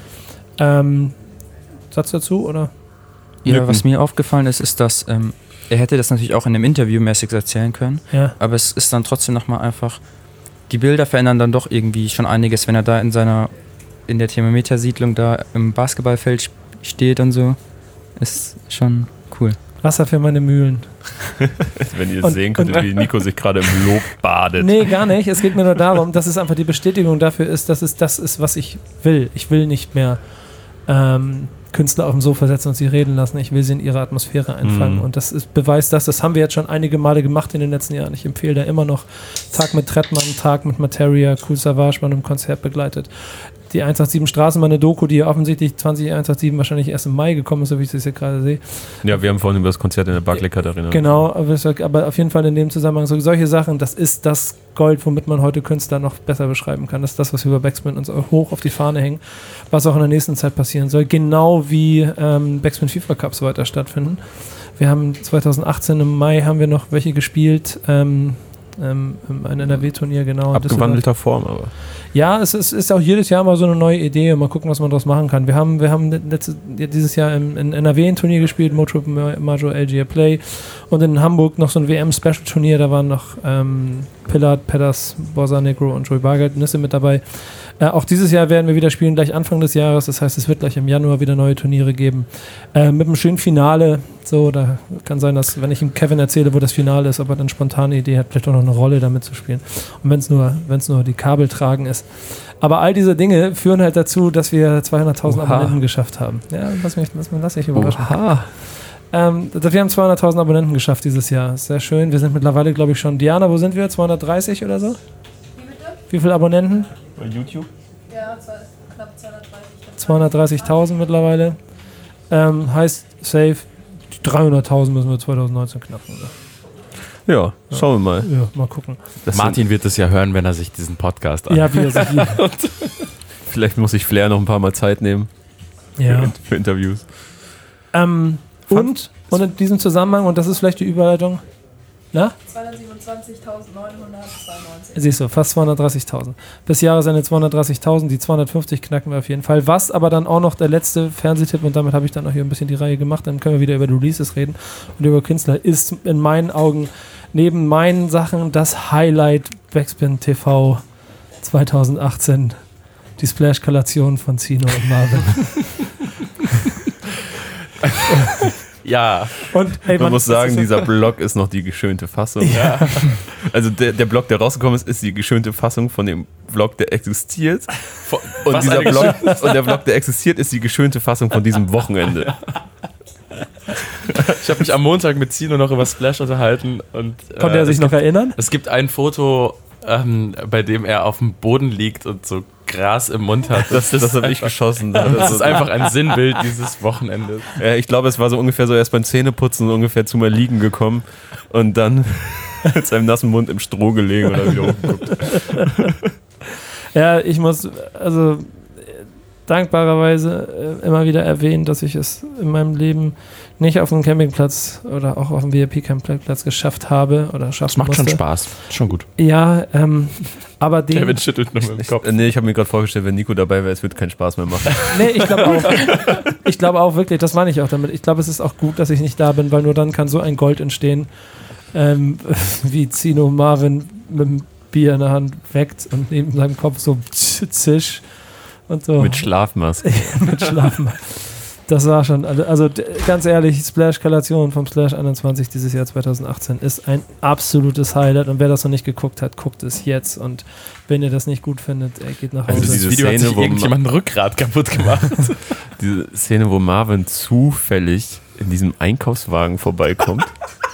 Satz dazu, oder? Ja, was mir aufgefallen ist, dass er hätte das natürlich auch in einem Interview mäßig erzählen können, aber es ist dann trotzdem nochmal einfach, die Bilder verändern dann doch irgendwie schon einiges, wenn er da in der Thermometersiedlung da im Basketballfeld steht und so, ist schon cool. Wasser für meine Mühlen. Wenn ihr sehen könntet, wie Nico sich gerade im Lob badet. Nee, gar nicht. Es geht mir nur darum, dass es einfach die Bestätigung dafür ist, dass es das ist, was ich will. Ich will nicht mehr Künstler auf dem Sofa setzen und sie reden lassen. Ich will sie in ihre Atmosphäre einfangen. Und das ist Beweis, das haben wir jetzt schon einige Male gemacht in den letzten Jahren. Ich empfehle da immer noch Tag mit Trettmann, Tag mit Materia, Kool Savas mal im Konzert begleitet. Die 187 Straßenbahn, eine Doku, die offensichtlich 20187 wahrscheinlich erst im Mai gekommen ist, so wie ich das hier gerade sehe. Ja, wir haben vorhin über das Konzert in der Barclaycard Arena. Genau, aber auf jeden Fall in dem Zusammenhang solche Sachen, das ist das Gold, womit man heute Künstler noch besser beschreiben kann. Das ist das, was wir über Backspin uns auch hoch auf die Fahne hängen, was auch in der nächsten Zeit passieren soll. Genau wie Backspin FIFA Cups weiter stattfinden. Wir haben 2018 im Mai haben wir noch welche gespielt, ein NRW-Turnier, genau. Abgewandelter Form, aber. Ja, es ist auch jedes Jahr mal so eine neue Idee und mal gucken, was man daraus machen kann. Wir haben dieses Jahr in NRW ein Turnier gespielt, Motrip Major LGA Play, und in Hamburg noch so ein WM-Special-Turnier, da waren noch Pillard, Pedders, Borsa Negro und Joey Bargeld Nisse mit dabei. Auch dieses Jahr werden wir wieder spielen, gleich Anfang des Jahres, das heißt, es wird gleich im Januar wieder neue Turniere geben. Mit einem schönen Finale, so, da kann sein, dass, wenn ich ihm Kevin erzähle, wo das Finale ist, ob er eine spontane Idee hat, vielleicht auch noch eine Rolle damit zu spielen. Und wenn es nur die Kabel tragen ist. Aber all diese Dinge führen halt dazu, dass wir 200.000 Abonnenten geschafft haben. Ja, lass mich überraschen. Wir haben 200.000 Abonnenten geschafft dieses Jahr. Sehr schön. Wir sind mittlerweile, glaube ich, schon. Diana, wo sind wir? 230 oder so? Wie bitte? Wie viele Abonnenten? Bei YouTube? Ja, knapp 230. 230.000 mittlerweile. Heißt safe, 300.000 müssen wir 2019 knacken, oder? Ja, schauen wir mal. Ja, mal gucken. Martin wird es ja hören, wenn er sich diesen Podcast anhört. Ja, wie er sich hier. Vielleicht muss sich Flair noch ein paar Mal Zeit nehmen für Interviews. Und in diesem Zusammenhang, und das ist vielleicht die Überleitung, na? 227.992. Siehst du, fast 230.000. Bis Jahresende 230.000, die 250 knacken wir auf jeden Fall. Was aber dann auch noch der letzte Fernsehtipp, und damit habe ich dann auch hier ein bisschen die Reihe gemacht, dann können wir wieder über Releases reden und über Künstler, ist in meinen Augen neben meinen Sachen das Highlight Backspin TV 2018, die Splash-Kollation von Zino und Marvin. Ja. Und, man muss sagen, dieser Blog ist noch die geschönte Fassung. Ja. Also der Blog, der rausgekommen ist die geschönte Fassung von dem Blog, der existiert. Und der Blog, der existiert, ist die geschönte Fassung von diesem Wochenende. Ich habe mich am Montag mit Zino noch über Splash unterhalten. Und, konnte er sich noch erinnern? Es gibt ein Foto, bei dem er auf dem Boden liegt und so Gras im Mund hat. Das habe ich geschossen. Das ist einfach ein Sinnbild dieses Wochenendes. Ja, ich glaube, es war so ungefähr so erst beim Zähneputzen ungefähr zu mal liegen gekommen und dann mit seinem nassen Mund im Stroh gelegen oder wieder hochgeguckt. Ja, ich muss also dankbarerweise immer wieder erwähnen, dass ich es in meinem Leben nicht auf einem Campingplatz oder auch auf einem VIP-Campingplatz geschafft habe oder schaffen musste. Das macht schon Spaß. Schon gut. Ja, aber Kevin schüttelt nur mit dem Kopf. Ich habe mir gerade vorgestellt, wenn Nico dabei wäre, es würde keinen Spaß mehr machen. Nee, ich glaube auch. Ich glaube auch wirklich, das meine ich auch damit. Ich glaube, es ist auch gut, dass ich nicht da bin, weil nur dann kann so ein Gold entstehen, wie Zino Marvin mit dem Bier in der Hand weckt und neben seinem Kopf so zisch und so. Mit Schlafmaske. Mit Schlafmaske. Das war schon, also ganz ehrlich, Splash-Kollation vom Splash 21 dieses Jahr 2018 ist ein absolutes Highlight, und wer das noch nicht geguckt hat, guckt es jetzt, und wenn ihr das nicht gut findet, geht nach Hause. Also dieses Video hat sich irgendjemand ein Rückgrat kaputt gemacht. diese Szene, wo Marvin zufällig in diesem Einkaufswagen vorbeikommt.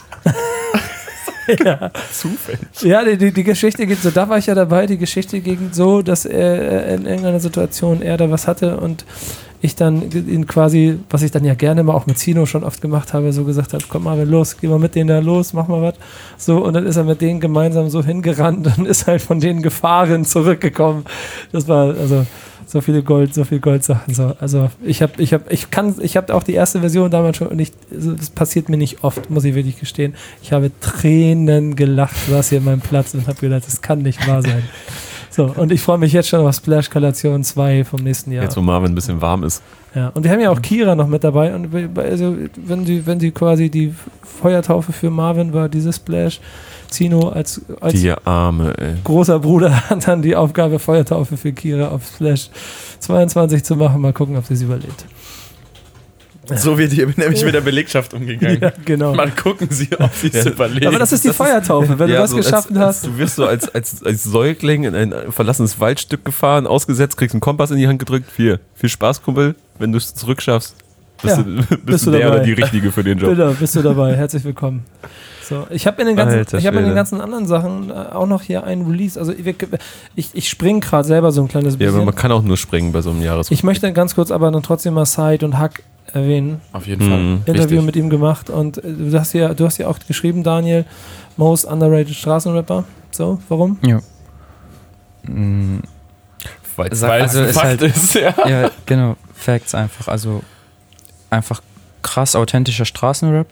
Ja. Zufällig. Ja, die Geschichte geht so, da war ich ja dabei, die Geschichte ging so, dass er in irgendeiner Situation er da was hatte und ich dann ihn quasi, was ich dann ja gerne mal auch mit Zino schon oft gemacht habe, so gesagt habe, komm mal los, geh mal mit denen da los, mach mal was. So, und dann ist er mit denen gemeinsam so hingerannt und ist halt von denen gefahren zurückgekommen. Das war, also, so viel Goldsachen. So. Also ich habe auch die erste Version damals schon, und das passiert mir nicht oft, muss ich wirklich gestehen. Ich habe Tränen gelacht, saß hier an meinem Platz und habe gedacht, das kann nicht wahr sein. So, und ich freue mich jetzt schon auf Splash Collation 2 vom nächsten Jahr. Jetzt, wo Marvin ein bisschen warm ist. Ja, und wir haben ja auch Kira noch mit dabei. Und also, wenn sie quasi die Feuertaufe für Marvin war, diese Splash, Zino als die Arme, ey. Großer Bruder hat dann die Aufgabe, Feuertaufe für Kira auf Splash 22 zu machen. Mal gucken, ob sie es überlebt. So wird hier nämlich mit der Belegschaft umgegangen. Ja, genau. Mal gucken sie, ob sie es überleben. Aber das ist die Feuertaufe, wenn du das so geschaffen hast. Du wirst so als Säugling in ein verlassenes Waldstück gefahren, ausgesetzt, kriegst einen Kompass in die Hand gedrückt. Viel Spaß, Kumpel. Wenn du es zurückschaffst, bist du der oder die Richtige für den Job. Bitte, bist du dabei. Herzlich willkommen. So, ich habe in den ganzen anderen Sachen auch noch hier einen Release. Also ich springe gerade selber so ein kleines bisschen. Ja, aber man kann auch nur springen bei so einem Jahresrückblick. Ich möchte ganz kurz aber dann trotzdem mal Side und Hack erwähnen. Auf jeden Fall. Interview Richtig. mit ihm gemacht und du hast ja auch geschrieben, Daniel, most underrated Straßenrapper. So, warum? Ja. Weil es ein Fakt ist, ja. Ja, genau. Facts einfach. Also einfach krass authentischer Straßenrap,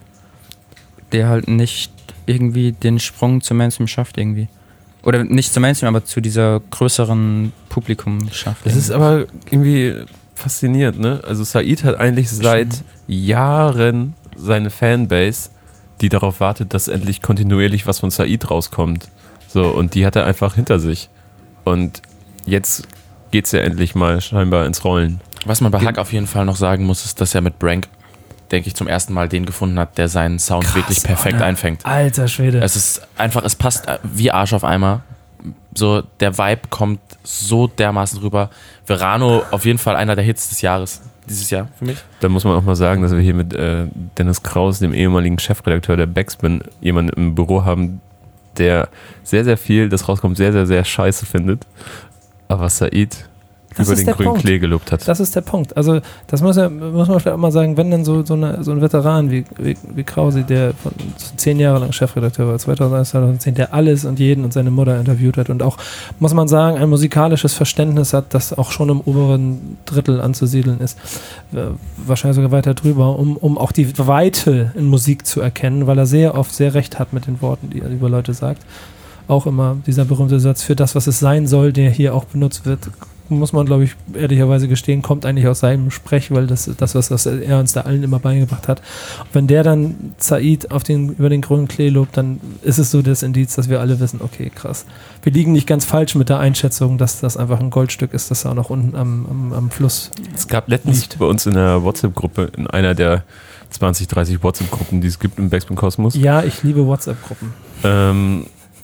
der halt nicht irgendwie den Sprung zum Mainstream schafft irgendwie. Oder nicht zum Mainstream, aber zu dieser größeren Publikum schafft. Das ist aber irgendwie faszinierend, ne? Also Said hat eigentlich seit Jahren seine Fanbase, die darauf wartet, dass endlich kontinuierlich was von Said rauskommt. So, und die hat er einfach hinter sich. Und jetzt geht's ja endlich mal scheinbar ins Rollen. Was man bei Hack auf jeden Fall noch sagen muss, ist, dass er mit Brank, denke ich, zum ersten Mal den gefunden hat, der seinen Sound krass, wirklich perfekt einfängt. Alter Schwede. Es ist einfach, es passt wie Arsch auf Eimer. So, der Vibe kommt so dermaßen rüber. Verano auf jeden Fall einer der Hits des Jahres, dieses Jahr für mich. Da muss man auch mal sagen, dass wir hier mit Dennis Kraus, dem ehemaligen Chefredakteur der Backspin, jemanden im Büro haben, der sehr, sehr viel, das rauskommt, sehr, sehr, sehr scheiße findet. Aber Said über den grünen Klee gelobt hat. Das ist der Punkt. Also das muss man vielleicht auch mal sagen, wenn dann so ein Veteran wie Krause, der 10 Jahre lang Chefredakteur war, 2001, 2010, der alles und jeden und seine Mutter interviewt hat und auch, muss man sagen, ein musikalisches Verständnis hat, das auch schon im oberen Drittel anzusiedeln ist. Wahrscheinlich sogar weiter drüber, um auch die Weite in Musik zu erkennen, weil er sehr oft sehr recht hat mit den Worten, die er über Leute sagt. Auch immer dieser berühmte Satz, für das, was es sein soll, der hier auch benutzt wird, muss man, glaube ich, ehrlicherweise gestehen, kommt eigentlich aus seinem Sprech, weil das was er uns da allen immer beigebracht hat. Und wenn der dann Said über den grünen Klee lobt, dann ist es so das Indiz, dass wir alle wissen, okay, krass. Wir liegen nicht ganz falsch mit der Einschätzung, dass das einfach ein Goldstück ist, das da auch noch unten am Fluss Es gab letztens bei uns in der WhatsApp-Gruppe, in einer der 20, 30 WhatsApp-Gruppen, die es gibt im Backspin Kosmos. Ja, ich liebe WhatsApp-Gruppen.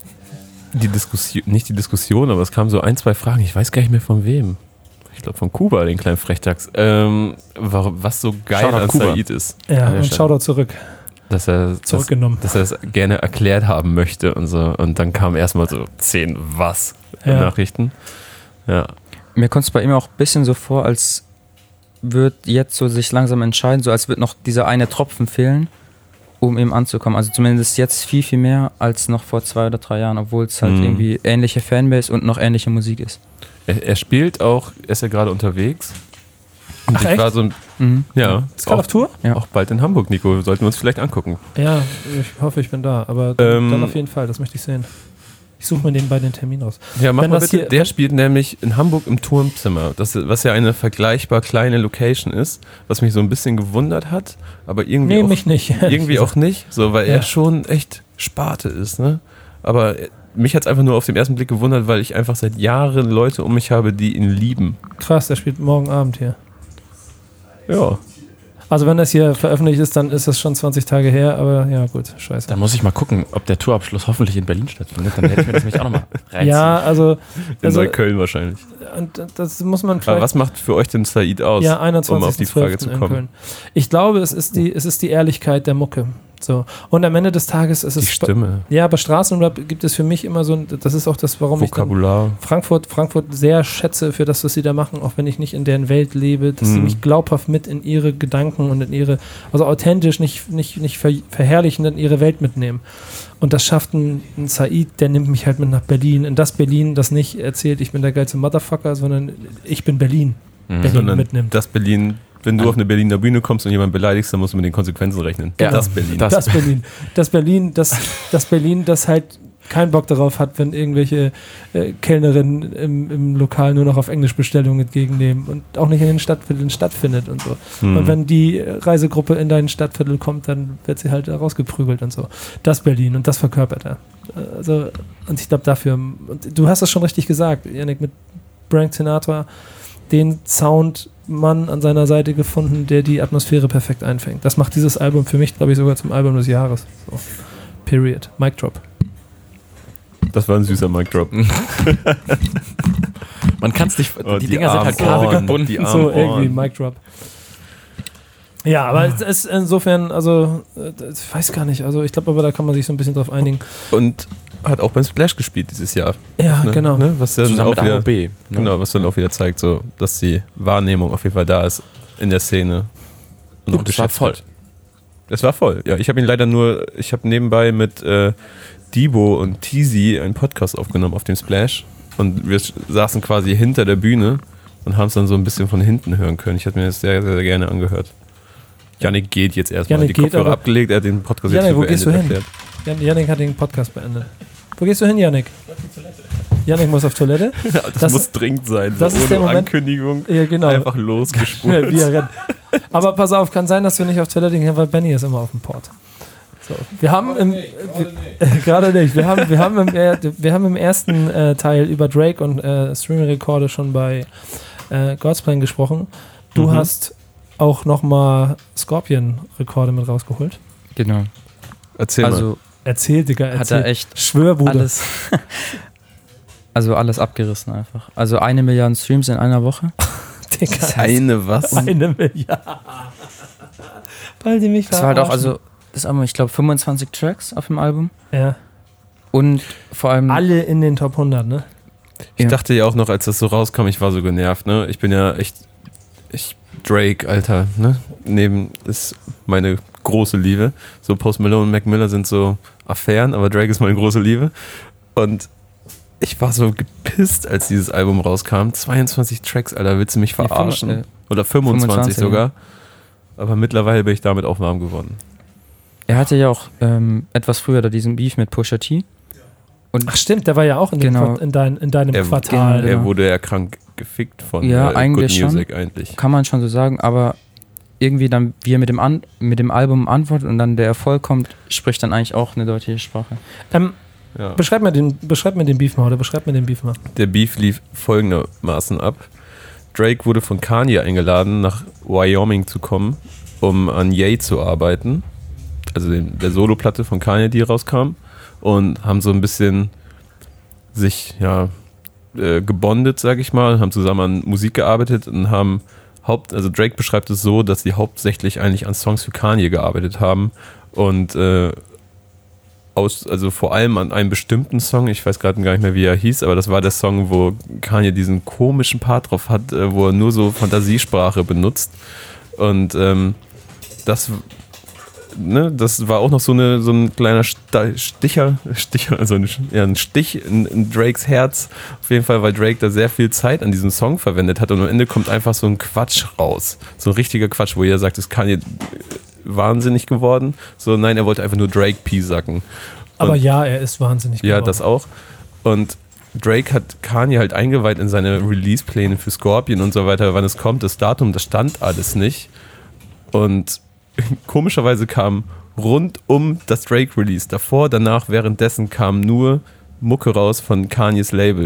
Nicht die Diskussion, aber es kamen so 1, 2 Fragen, ich weiß gar nicht mehr von wem. Ich glaube von Kuba, den kleinen Frechdachs. Was so geil an Said ist. Ja, und Shoutout zurück. Dass er es gerne erklärt haben möchte und so. Und dann kamen erstmal so 10 Nachrichten. Ja. Mir kommt es bei ihm auch ein bisschen so vor, als würde jetzt so sich langsam entscheiden, so als würde noch dieser eine Tropfen fehlen, um eben anzukommen. Also zumindest jetzt viel, viel mehr als noch vor 2 oder 3 Jahren, obwohl es halt irgendwie ähnliche Fanbase und noch ähnliche Musik ist. Er spielt auch, er ist ja gerade unterwegs. Und Ach, echt? war so ja. Ist gerade auf Tour? Ja. Auch bald in Hamburg, Nico. Sollten wir uns vielleicht angucken. Ja, ich hoffe, ich bin da. Aber dann auf jeden Fall, das möchte ich sehen. Ich suche mir den bei den Termin aus. Ja, mach mal bitte. Der spielt nämlich in Hamburg im Turmzimmer, was ja eine vergleichbar kleine Location ist, was mich so ein bisschen gewundert hat, aber irgendwie mich nicht. Irgendwie auch nicht, so, weil er schon echt Sparte ist, ne? Aber mich hat es einfach nur auf den ersten Blick gewundert, weil ich einfach seit Jahren Leute um mich habe, die ihn lieben. Krass, der spielt morgen Abend hier. Ja. Also wenn das hier veröffentlicht ist, dann ist das schon 20 Tage her, aber ja gut, scheiße. Dann muss ich mal gucken, ob der Tourabschluss hoffentlich in Berlin stattfindet. Dann hätte ich mir das nämlich auch nochmal reinziehen. Ja, also in Neukölln wahrscheinlich. Und das muss man vielleicht... Aber was macht für euch denn Said aus, ja, 21. um auf die Frage zu kommen? Ich glaube, es ist die Ehrlichkeit der Mucke. So. Und am Ende des Tages ist es... Die Stimme. Ja, bei Straßenrap gibt es für mich immer so, das ist auch das, warum Vokabular. ich Frankfurt sehr schätze für das, was sie da machen, auch wenn ich nicht in deren Welt lebe, dass sie mich glaubhaft mit in ihre Gedanken und in ihre, also authentisch, nicht verherrlichend in ihre Welt mitnehmen. Und das schafft ein Said, der nimmt mich halt mit nach Berlin, in das Berlin, das nicht erzählt, ich bin der geilste Motherfucker, sondern ich bin Berlin. Berlin mitnimmt. Das Berlin... Wenn du auf eine Berliner Bühne kommst und jemanden beleidigst, dann musst du mit den Konsequenzen rechnen. Ja, das Berlin. Das Berlin, das halt keinen Bock darauf hat, wenn irgendwelche Kellnerinnen im Lokal nur noch auf Englisch Bestellungen entgegennehmen und auch nicht in den Stadtvierteln stattfindet und so. Und wenn die Reisegruppe in dein Stadtviertel kommt, dann wird sie halt rausgeprügelt und so. Das Berlin und das verkörpert er. Also, und ich glaube dafür, und du hast es schon richtig gesagt, Yannick, mit Frank Sinatra, den Soundmann an seiner Seite gefunden, der die Atmosphäre perfekt einfängt. Das macht dieses Album für mich, glaube ich, sogar zum Album des Jahres. So. Period. Mic Drop. Das war ein süßer Mic Drop. Man kann es nicht... Die Dinger sind halt kabelgebunden. So irgendwie Mic Drop. Ja, aber es ist insofern, also, ich weiß gar nicht, also ich glaube aber, da kann man sich so ein bisschen drauf einigen. Und hat auch beim Splash gespielt dieses Jahr. Ja, ne? Genau. Ne? Was dann zusammen auch wieder, mit AOB. Genau, was dann auch wieder zeigt, so, dass die Wahrnehmung auf jeden Fall da ist in der Szene. Und auch das war voll. Es war voll, ja. Ich habe nebenbei mit Debo und Teasy einen Podcast aufgenommen auf dem Splash und wir saßen quasi hinter der Bühne und haben es dann so ein bisschen von hinten hören können. Ich hatte mir das sehr, sehr gerne angehört. Yannick geht jetzt erstmal. Die Kopfhörer abgelegt, er hat den Podcast Yannick, jetzt wo gehst du hin? erklärt. Yannick hat den Podcast beendet. Wo gehst du hin, Yannick? Auf die Toilette. Yannick muss auf Toilette. Ja, das muss dringend sein. Das so ist der Moment. Ankündigung. Ja, genau. Einfach losgespult. Wie er rennt. Aber pass auf, kann sein, dass wir nicht auf Toilette gehen, weil Benny ist immer auf dem Port. So. Wir haben gerade nicht. Wir haben im ersten Teil über Drake und Streaming-Rekorde schon bei God's Plan gesprochen. Du hast auch nochmal Scorpion-Rekorde mit rausgeholt. Genau. Erzähl mal. Erzähl, Digga. Erzähl. Hat er echt Schwörbruder. alles abgerissen einfach. Also 1 Milliarde Streams in einer Woche. Digga. Eine was? 1 Milliarde. Weil die mich verarschen. Das war halt auch, also das Album, ich glaube 25 Tracks auf dem Album. Ja. Und vor allem... Alle in den Top 100, ne? Ich dachte ja auch noch, als das so rauskam, ich war so genervt, ne? Ich bin ja echt... Drake, Alter, ne? Neben ist meine große Liebe. So Post Malone und Mac Miller sind so Affären, aber Drake ist meine große Liebe. Und ich war so gepisst, als dieses Album rauskam. 22 Tracks, Alter, willst du mich verarschen? Oder 25 sogar. Ja. Aber mittlerweile bin ich damit auch warm geworden. Er hatte ja auch etwas früher da diesen Beef mit Pusha T. Und ach stimmt, der war ja auch in deinem Quartal. Er wurde ja krank gefickt von eigentlich Good Music schon, eigentlich. Kann man schon so sagen, aber irgendwie dann, wie er mit dem Album antwortet und dann der Erfolg kommt, spricht dann eigentlich auch eine deutliche Sprache. Beschreib mir den Beef mal, oder beschreib mir den Beef mal. Der Beef lief folgendermaßen ab. Drake wurde von Kanye eingeladen, nach Wyoming zu kommen, um an Ye zu arbeiten. Also der Soloplatte von Kanye, die rauskam. Und haben so ein bisschen sich gebondet, sag ich mal, haben zusammen an Musik gearbeitet und haben also Drake beschreibt es so, dass sie hauptsächlich eigentlich an Songs für Kanye gearbeitet haben und also vor allem an einem bestimmten Song, ich weiß gerade gar nicht mehr, wie er hieß, aber das war der Song, wo Kanye diesen komischen Part drauf hat, wo er nur so Fantasiesprache benutzt und das war auch noch so ein kleiner Stich in Drakes Herz. Auf jeden Fall, weil Drake da sehr viel Zeit an diesem Song verwendet hat und am Ende kommt einfach so ein Quatsch raus. So ein richtiger Quatsch, wo jeder sagt, es kann jetzt wahnsinnig geworden. So, nein, er wollte einfach nur Drake P sacken. Aber ja, er ist wahnsinnig geworden. Ja, das auch. Und Drake hat Kanye halt eingeweiht in seine Release-Pläne für Scorpion und so weiter, wann es kommt, das Datum, das stand alles nicht. Und komischerweise kam rund um das Drake-Release, davor, danach, währenddessen kam nur Mucke raus von Kanyes Label.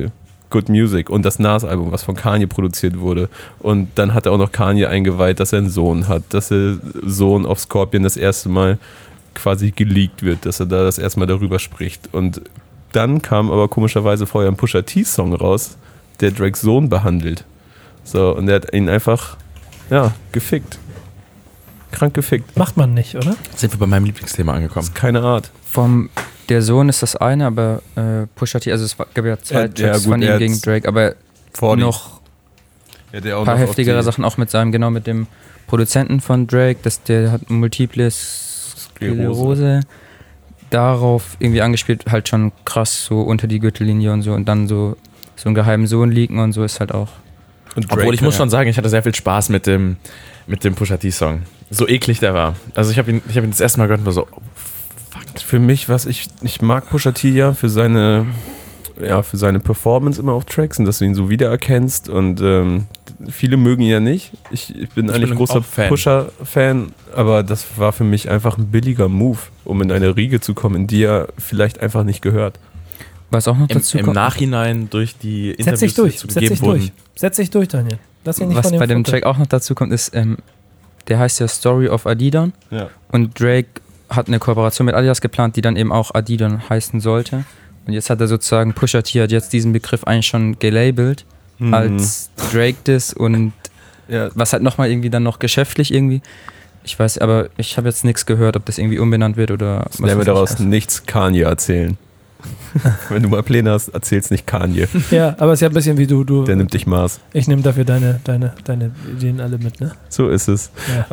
Good Music und das Nas-Album, was von Kanye produziert wurde. Und dann hat er auch noch Kanye eingeweiht, dass er einen Sohn hat, dass der Sohn auf Scorpion das erste Mal quasi geleakt wird, dass er da das erste Mal darüber spricht. Und dann kam aber komischerweise vorher ein Pusha T-Song raus, der Drakes Sohn behandelt. So, und der hat ihn einfach, gefickt. Krank gefickt. Macht man nicht, oder? Sind wir bei meinem Lieblingsthema angekommen? Das ist keine Art. Der Sohn ist das eine, aber Pusha T, also es gab ja 2 Tracks von ihm gegen Drake, aber noch ein paar heftigere Sachen, auch mit dem Produzenten von Drake, der hat Multiple Sklerose. Darauf irgendwie angespielt, halt schon krass so unter die Gürtellinie und so und dann so einen geheimen Sohn leaken und so ist halt auch. Obwohl ich muss schon sagen, ich hatte sehr viel Spaß mit dem Pusha T-Song. So eklig der war. Also ich hab ihn das erste Mal gehört und war so, oh, fuck. Für mich, ich mag Pusha T ja für seine Performance immer auf Tracks und dass du ihn so wiedererkennst und viele mögen ihn ja nicht. Ich bin eigentlich großer Pusha-Fan, aber das war für mich einfach ein billiger Move, um in eine Riege zu kommen, in die er vielleicht einfach nicht gehört. Was auch noch dazu kommt. Im Nachhinein durch die Interviews, Setz dich durch, Daniel. Was bei dem Track auch noch dazu kommt, ist, der heißt ja Story of Adidon. Ja. Und Drake hat eine Kooperation mit Adidas geplant, die dann eben auch Adidon heißen sollte. Und jetzt hat er sozusagen, Pusha T hat jetzt diesen Begriff eigentlich schon gelabelt als Drake Diss und was halt nochmal irgendwie dann noch geschäftlich irgendwie. Ich weiß, aber ich habe jetzt nichts gehört, ob das irgendwie umbenannt wird oder was. Werden wir daraus nichts Kanye erzählen. Wenn du mal Pläne hast, erzähl's nicht Kanye. Ja, aber es ist ja ein bisschen wie du. Der nimmt dich Maß. Ich nehme dafür deine Ideen alle mit, ne? So ist es.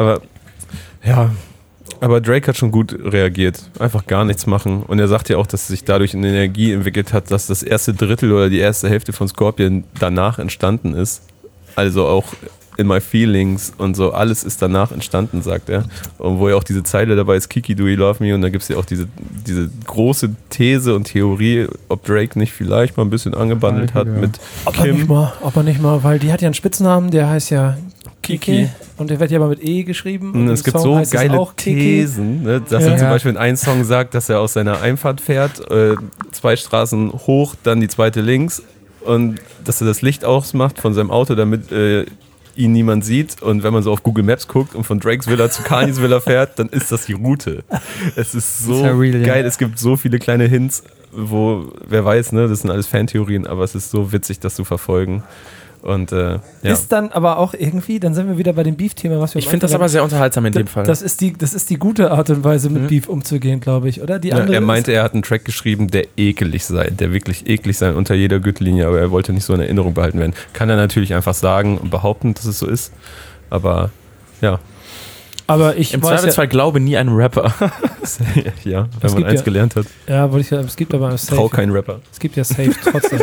Ja. Aber Drake hat schon gut reagiert. Einfach gar nichts machen. Und er sagt ja auch, dass sich dadurch eine Energie entwickelt hat, dass das erste Drittel oder die erste Hälfte von Scorpion danach entstanden ist. Also auch In My Feelings und so, alles ist danach entstanden, sagt er. Und wo ja auch diese Zeile dabei ist, Kiki, do you love me? Und da gibt es ja auch diese große These und Theorie, ob Drake nicht vielleicht mal ein bisschen angebandelt hat mit Kim. Ob er nicht mal, weil die hat ja einen Spitznamen, der heißt ja Kiki. Und der wird ja aber mit E geschrieben. Und es gibt so geile Thesen, ne? Dass er zum Beispiel in einem Song sagt, dass er aus seiner Einfahrt fährt, 2 Straßen hoch, dann die zweite links und dass er das Licht ausmacht von seinem Auto, damit ihn niemand sieht, und wenn man so auf Google Maps guckt und von Drakes Villa zu Kanyes Villa fährt, dann ist das die Route. Es ist so geil, es gibt so viele kleine Hints, wo, wer weiß, ne, das sind alles Fantheorien, aber es ist so witzig, das zu verfolgen. Und, ist dann aber auch irgendwie, dann sind wir wieder bei dem Beef-Thema, was wir Ich finde das aber sehr unterhaltsam in dem Fall. Das ist die gute Art und Weise, mit Beef umzugehen, glaube ich, oder? Die andere er meinte, er hat einen Track geschrieben, der ekelig sei, der wirklich eklig sei unter jeder Gürtellinie, aber er wollte nicht so in Erinnerung behalten werden. Kann er natürlich einfach sagen und behaupten, dass es so ist, aber ja. Aber ich Im Zweifelsfall glaube nie einem Rapper. Ja, wenn man eins gelernt hat. Ja, es gibt aber safe. Trau keinen Rapper. Es gibt ja safe trotzdem.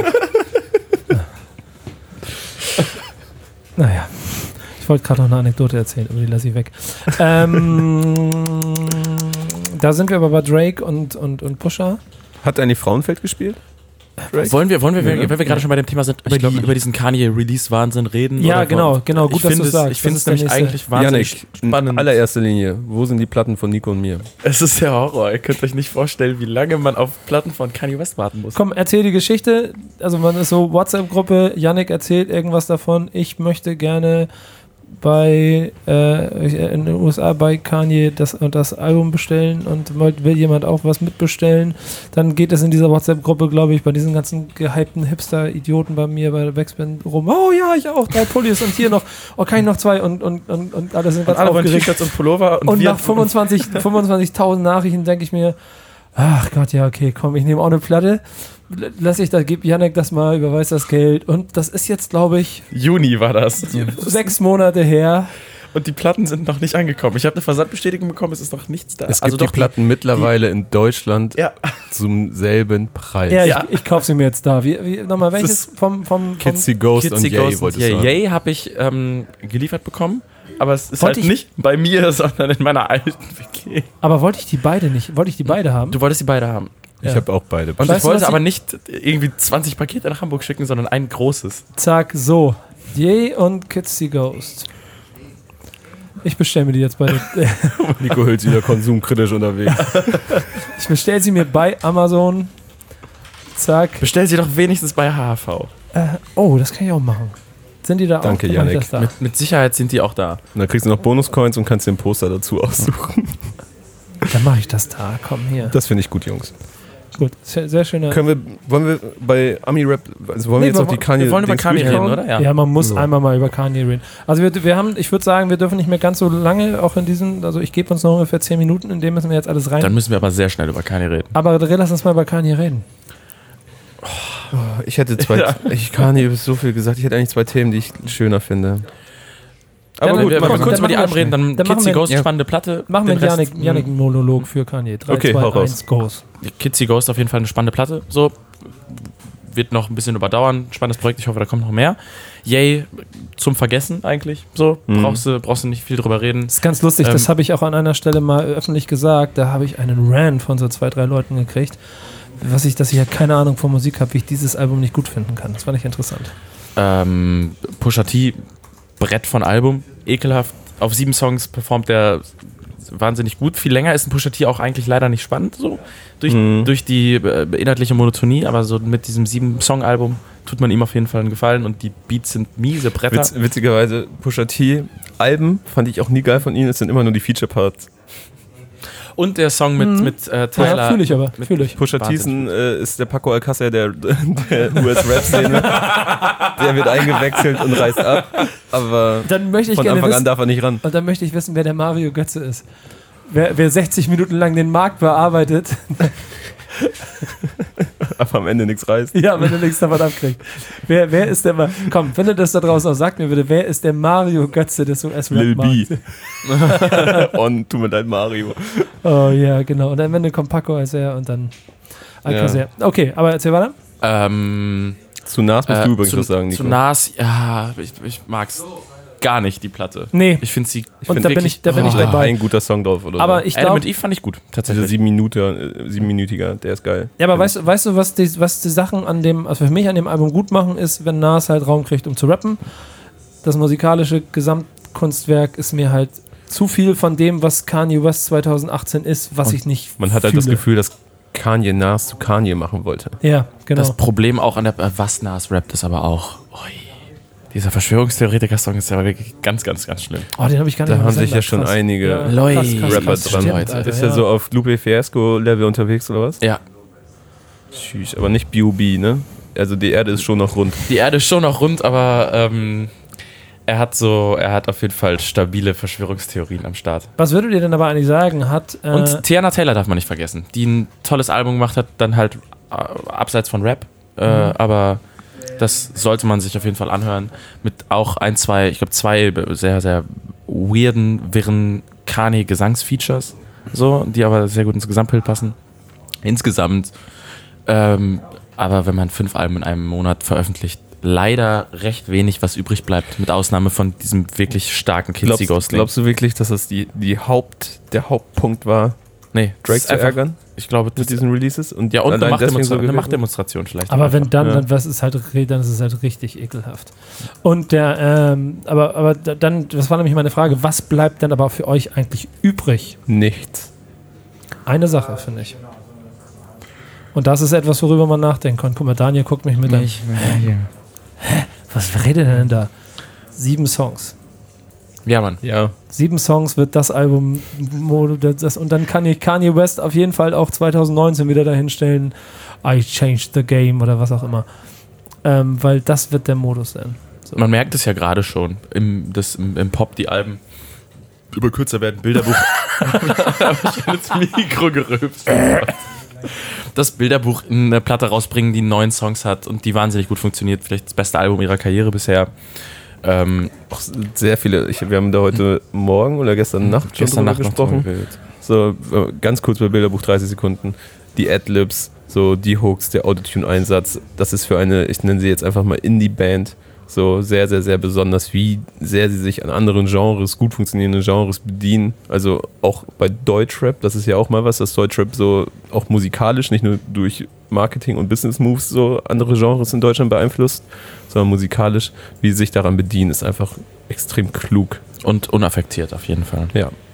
Naja, ich wollte gerade noch eine Anekdote erzählen, aber die lasse ich weg. Da sind wir aber bei Drake und Pusha. Hat eigentlich Frauenfeld gespielt? Drake? Wollen wir, wenn wir gerade schon bei dem Thema sind, über diesen Kanye-Release-Wahnsinn reden? Ja, genau, gut, dass du sagst. Ich finde es nämlich eigentlich wahnsinnig spannend. In allererster Linie, wo sind die Platten von Nico und mir? Es ist der Horror, ihr könnt euch nicht vorstellen, wie lange man auf Platten von Kanye West warten muss. Komm, erzähl die Geschichte, also man ist so WhatsApp-Gruppe, Yannick erzählt irgendwas davon, ich möchte gerne in den USA bei Kanye das Album bestellen und will jemand auch was mitbestellen, dann geht es in dieser WhatsApp-Gruppe, glaube ich, bei diesen ganzen gehypten Hipster-Idioten bei mir bei der Backspin rum. Oh ja, ich auch, 3 Pullis und hier noch, oh, kann ich noch 2 und alle sind ganz aufgeregt. T-Shirts und Pullover und nach 25.000 Nachrichten denke ich mir, ach Gott, ja, okay, komm, ich nehme auch eine Platte. Gib Yannick das mal, überweist das Geld. Und das ist jetzt, glaube ich, Juni war das. 6 Monate her. Und die Platten sind noch nicht angekommen. Ich habe eine Versandbestätigung bekommen, es ist noch nichts da. Es gibt die Platten mittlerweile in Deutschland zum selben Preis. Ja, ich kaufe sie mir jetzt da. Nochmal, welches vom Kitsy Ghost und Ye, wollte ich sagen. Ye habe ich geliefert bekommen. Aber es ist nicht bei mir, sondern in meiner alten WG. Aber wollte ich die beide haben? Du wolltest die beide haben. Ich habe auch beide. Und ich wollte aber nicht irgendwie 20 Pakete nach Hamburg schicken, sondern ein großes. Zack, so. Ye und Kitsy Ghost. Ich bestelle mir die jetzt beide. Nico Hülz wieder konsumkritisch unterwegs. Ich bestelle sie mir bei Amazon. Zack. Bestell sie doch wenigstens bei HHV. Das kann ich auch machen. Sind die da Danke, auch? Yannick. Mit Sicherheit sind die auch da. Und dann kriegst du noch Bonuscoins und kannst dir ein Poster dazu aussuchen. Dann mache ich das da. Komm hier. Das finde ich gut, Jungs. Gut, sehr schöner. Wollen wir bei Ami-Rap, also wollen wir jetzt noch die Kanye... Wir wollen über Kanye reden, oder? Ja, man muss einmal mal über Kanye reden. Also ich würde sagen, wir dürfen nicht mehr ganz so lange, auch in diesen, also ich gebe uns noch ungefähr 10 Minuten, in dem müssen wir jetzt alles rein. Dann müssen wir aber sehr schnell über Kanye reden. Aber lass uns mal über Kanye reden. Ich hätte Kanye ist so viel gesagt, ich hätte eigentlich 2 Themen, die ich schöner finde. Aber gut, wir wenn wir kurz über die Alben reden, dann machen Kitsy wir- Ghost, spannende Platte. Machen wir Den Rest- Yannick einen Monolog für Kanye. 3, Okay, 2, hau raus. 1, Goes. Kitsy Ghost auf jeden Fall eine spannende Platte. So, wird noch ein bisschen überdauern. Spannendes Projekt, ich hoffe, da kommt noch mehr. Yay, zum Vergessen eigentlich. So, brauchst du nicht viel drüber reden. Das ist ganz lustig, das habe ich auch an einer Stelle mal öffentlich gesagt. Da habe ich einen Rant von so 2, 3 Leuten gekriegt, dass ich ja keine Ahnung von Musik habe, wie ich dieses Album nicht gut finden kann. Das fand ich interessant. Pusha T, Brett von Album, ekelhaft. Auf 7 Songs performt er wahnsinnig gut. Viel länger ist ein Pusha T auch eigentlich leider nicht spannend, so durch die inhaltliche Monotonie, aber so mit diesem 7-Song-Album tut man ihm auf jeden Fall einen Gefallen und die Beats sind miese Bretter. Witzigerweise, Pusha T Alben fand ich auch nie geil von ihnen, es sind immer nur die Feature-Parts. Und der Song mit Tyler. Ja, fühle ich aber. Pusha T ist der Paco Alcácer der US-Rap-Szene. Der wird eingewechselt und reißt ab, aber Dann möchte ich von gerne Anfang an wissen, darf er nicht ran. und dann möchte ich wissen, wer der Mario Götze ist. Wer 60 Minuten lang den Markt bearbeitet, Aber am Ende nichts reißt. ja, wenn er nichts davon abkriegt. Wer ist der Komm, wenn du das da draußen auch sagt mir bitte, wer ist der Mario Götze des Lil US-Rap-Markts? B. Und tut mir leid, Mario. Oh ja, genau. Und am Ende kommt Paco als er und dann Alcácer. Okay, aber erzähl weiter. Zu Nas musst du übrigens was sagen, Nico. Zu Nas, ja, ich mag's gar nicht, die Platte. Nee. Ich finde sie. Und da bin ich Vielleicht dabei. ein guter Song drauf oder Aber so. ich Adam glaube, mit Eve fand ich gut, Also tatsächlich. 7-minütiger, der ist geil. ja, aber weißt du, was die Sachen an dem, also für mich an dem Album gut machen, ist, wenn Nas halt Raum kriegt, um zu rappen. Das musikalische Gesamtkunstwerk ist mir halt zu viel von dem, was Kanye West 2018 ist, was ich nicht Man hat halt das Gefühl, dass Kanye Nas zu Kanye machen wollte. Ja, genau. Das Problem auch an der was Nas rappt ist aber auch. Dieser Verschwörungstheoretiker-Song ist ja wirklich ganz, ganz, ganz schlimm. Oh, den habe ich gar nicht Da mehr haben sich gesehen, ja schon krass. einige Ja, Rapper stimmt, dran. Alter, Ist ja so auf Lupe Fiasco-Level unterwegs oder was? Ja. Tschüss, aber nicht B.O.B., ne? Also die Erde ist schon noch rund. Die Erde ist schon noch rund, aber er hat auf jeden Fall stabile Verschwörungstheorien am Start. Was würdet ihr denn aber eigentlich sagen? Und Tiana Taylor darf man nicht vergessen, die ein tolles Album gemacht hat, dann halt abseits von Rap. Aber das sollte man sich auf jeden Fall anhören. Mit auch zwei sehr, sehr wirren Kanye-Gesangsfeatures, so, die aber sehr gut ins Gesamtbild passen. Insgesamt, aber wenn man 5 Alben in einem Monat veröffentlicht, leider recht wenig, was übrig bleibt, mit Ausnahme von diesem wirklich starken Kitsy Ghost. Glaubst du wirklich, dass das der Hauptpunkt war, Nee, Drake zu ärgern Ich glaube, mit diesen Releases? Und ja, und eine allein deswegen so Machtdemonstration, eine gewählt Machtdemonstration vielleicht. aber wenn dann, Ja. dann ist es halt richtig ekelhaft. Und der, aber dann, das war nämlich meine Frage, was bleibt denn aber für euch eigentlich übrig? nichts. Eine Sache, finde ich. Und das ist etwas, worüber man nachdenken kann. Guck mal, Daniel guckt mich mit an. Was redet er denn da? 7 Songs. Ja, Mann. Ja. 7 Songs wird das Album und dann kann ich Kanye West auf jeden Fall auch 2019 wieder dahinstellen, I changed the game oder was auch immer. Weil das wird der Modus sein. So. Man merkt es ja gerade schon im Pop, die Alben über kürzer werden. Bilderbuch. Habe ich ins Mikro gerülpst. Das Bilderbuch in eine Platte rausbringen, die 9 Songs hat und die wahnsinnig gut funktioniert. Vielleicht das beste Album ihrer Karriere bisher. Auch sehr viele. Wir haben da heute Morgen oder gestern Nacht schon drüber gesprochen. So, ganz kurz bei Bilderbuch, 30 Sekunden. Die Adlibs, so die Hooks, der Autotune-Einsatz. Das ist für eine, ich nenne sie jetzt einfach mal Indie-Band, so sehr, sehr, sehr besonders, wie sehr sie sich an anderen Genres, gut funktionierenden Genres bedienen. Also auch bei Deutschrap, das ist ja auch mal was, dass Deutschrap so auch musikalisch, nicht nur durch Marketing und Business Moves so andere Genres in Deutschland beeinflusst, sondern musikalisch, wie sie sich daran bedienen, ist einfach extrem klug. Und unaffektiert auf jeden Fall. Ja.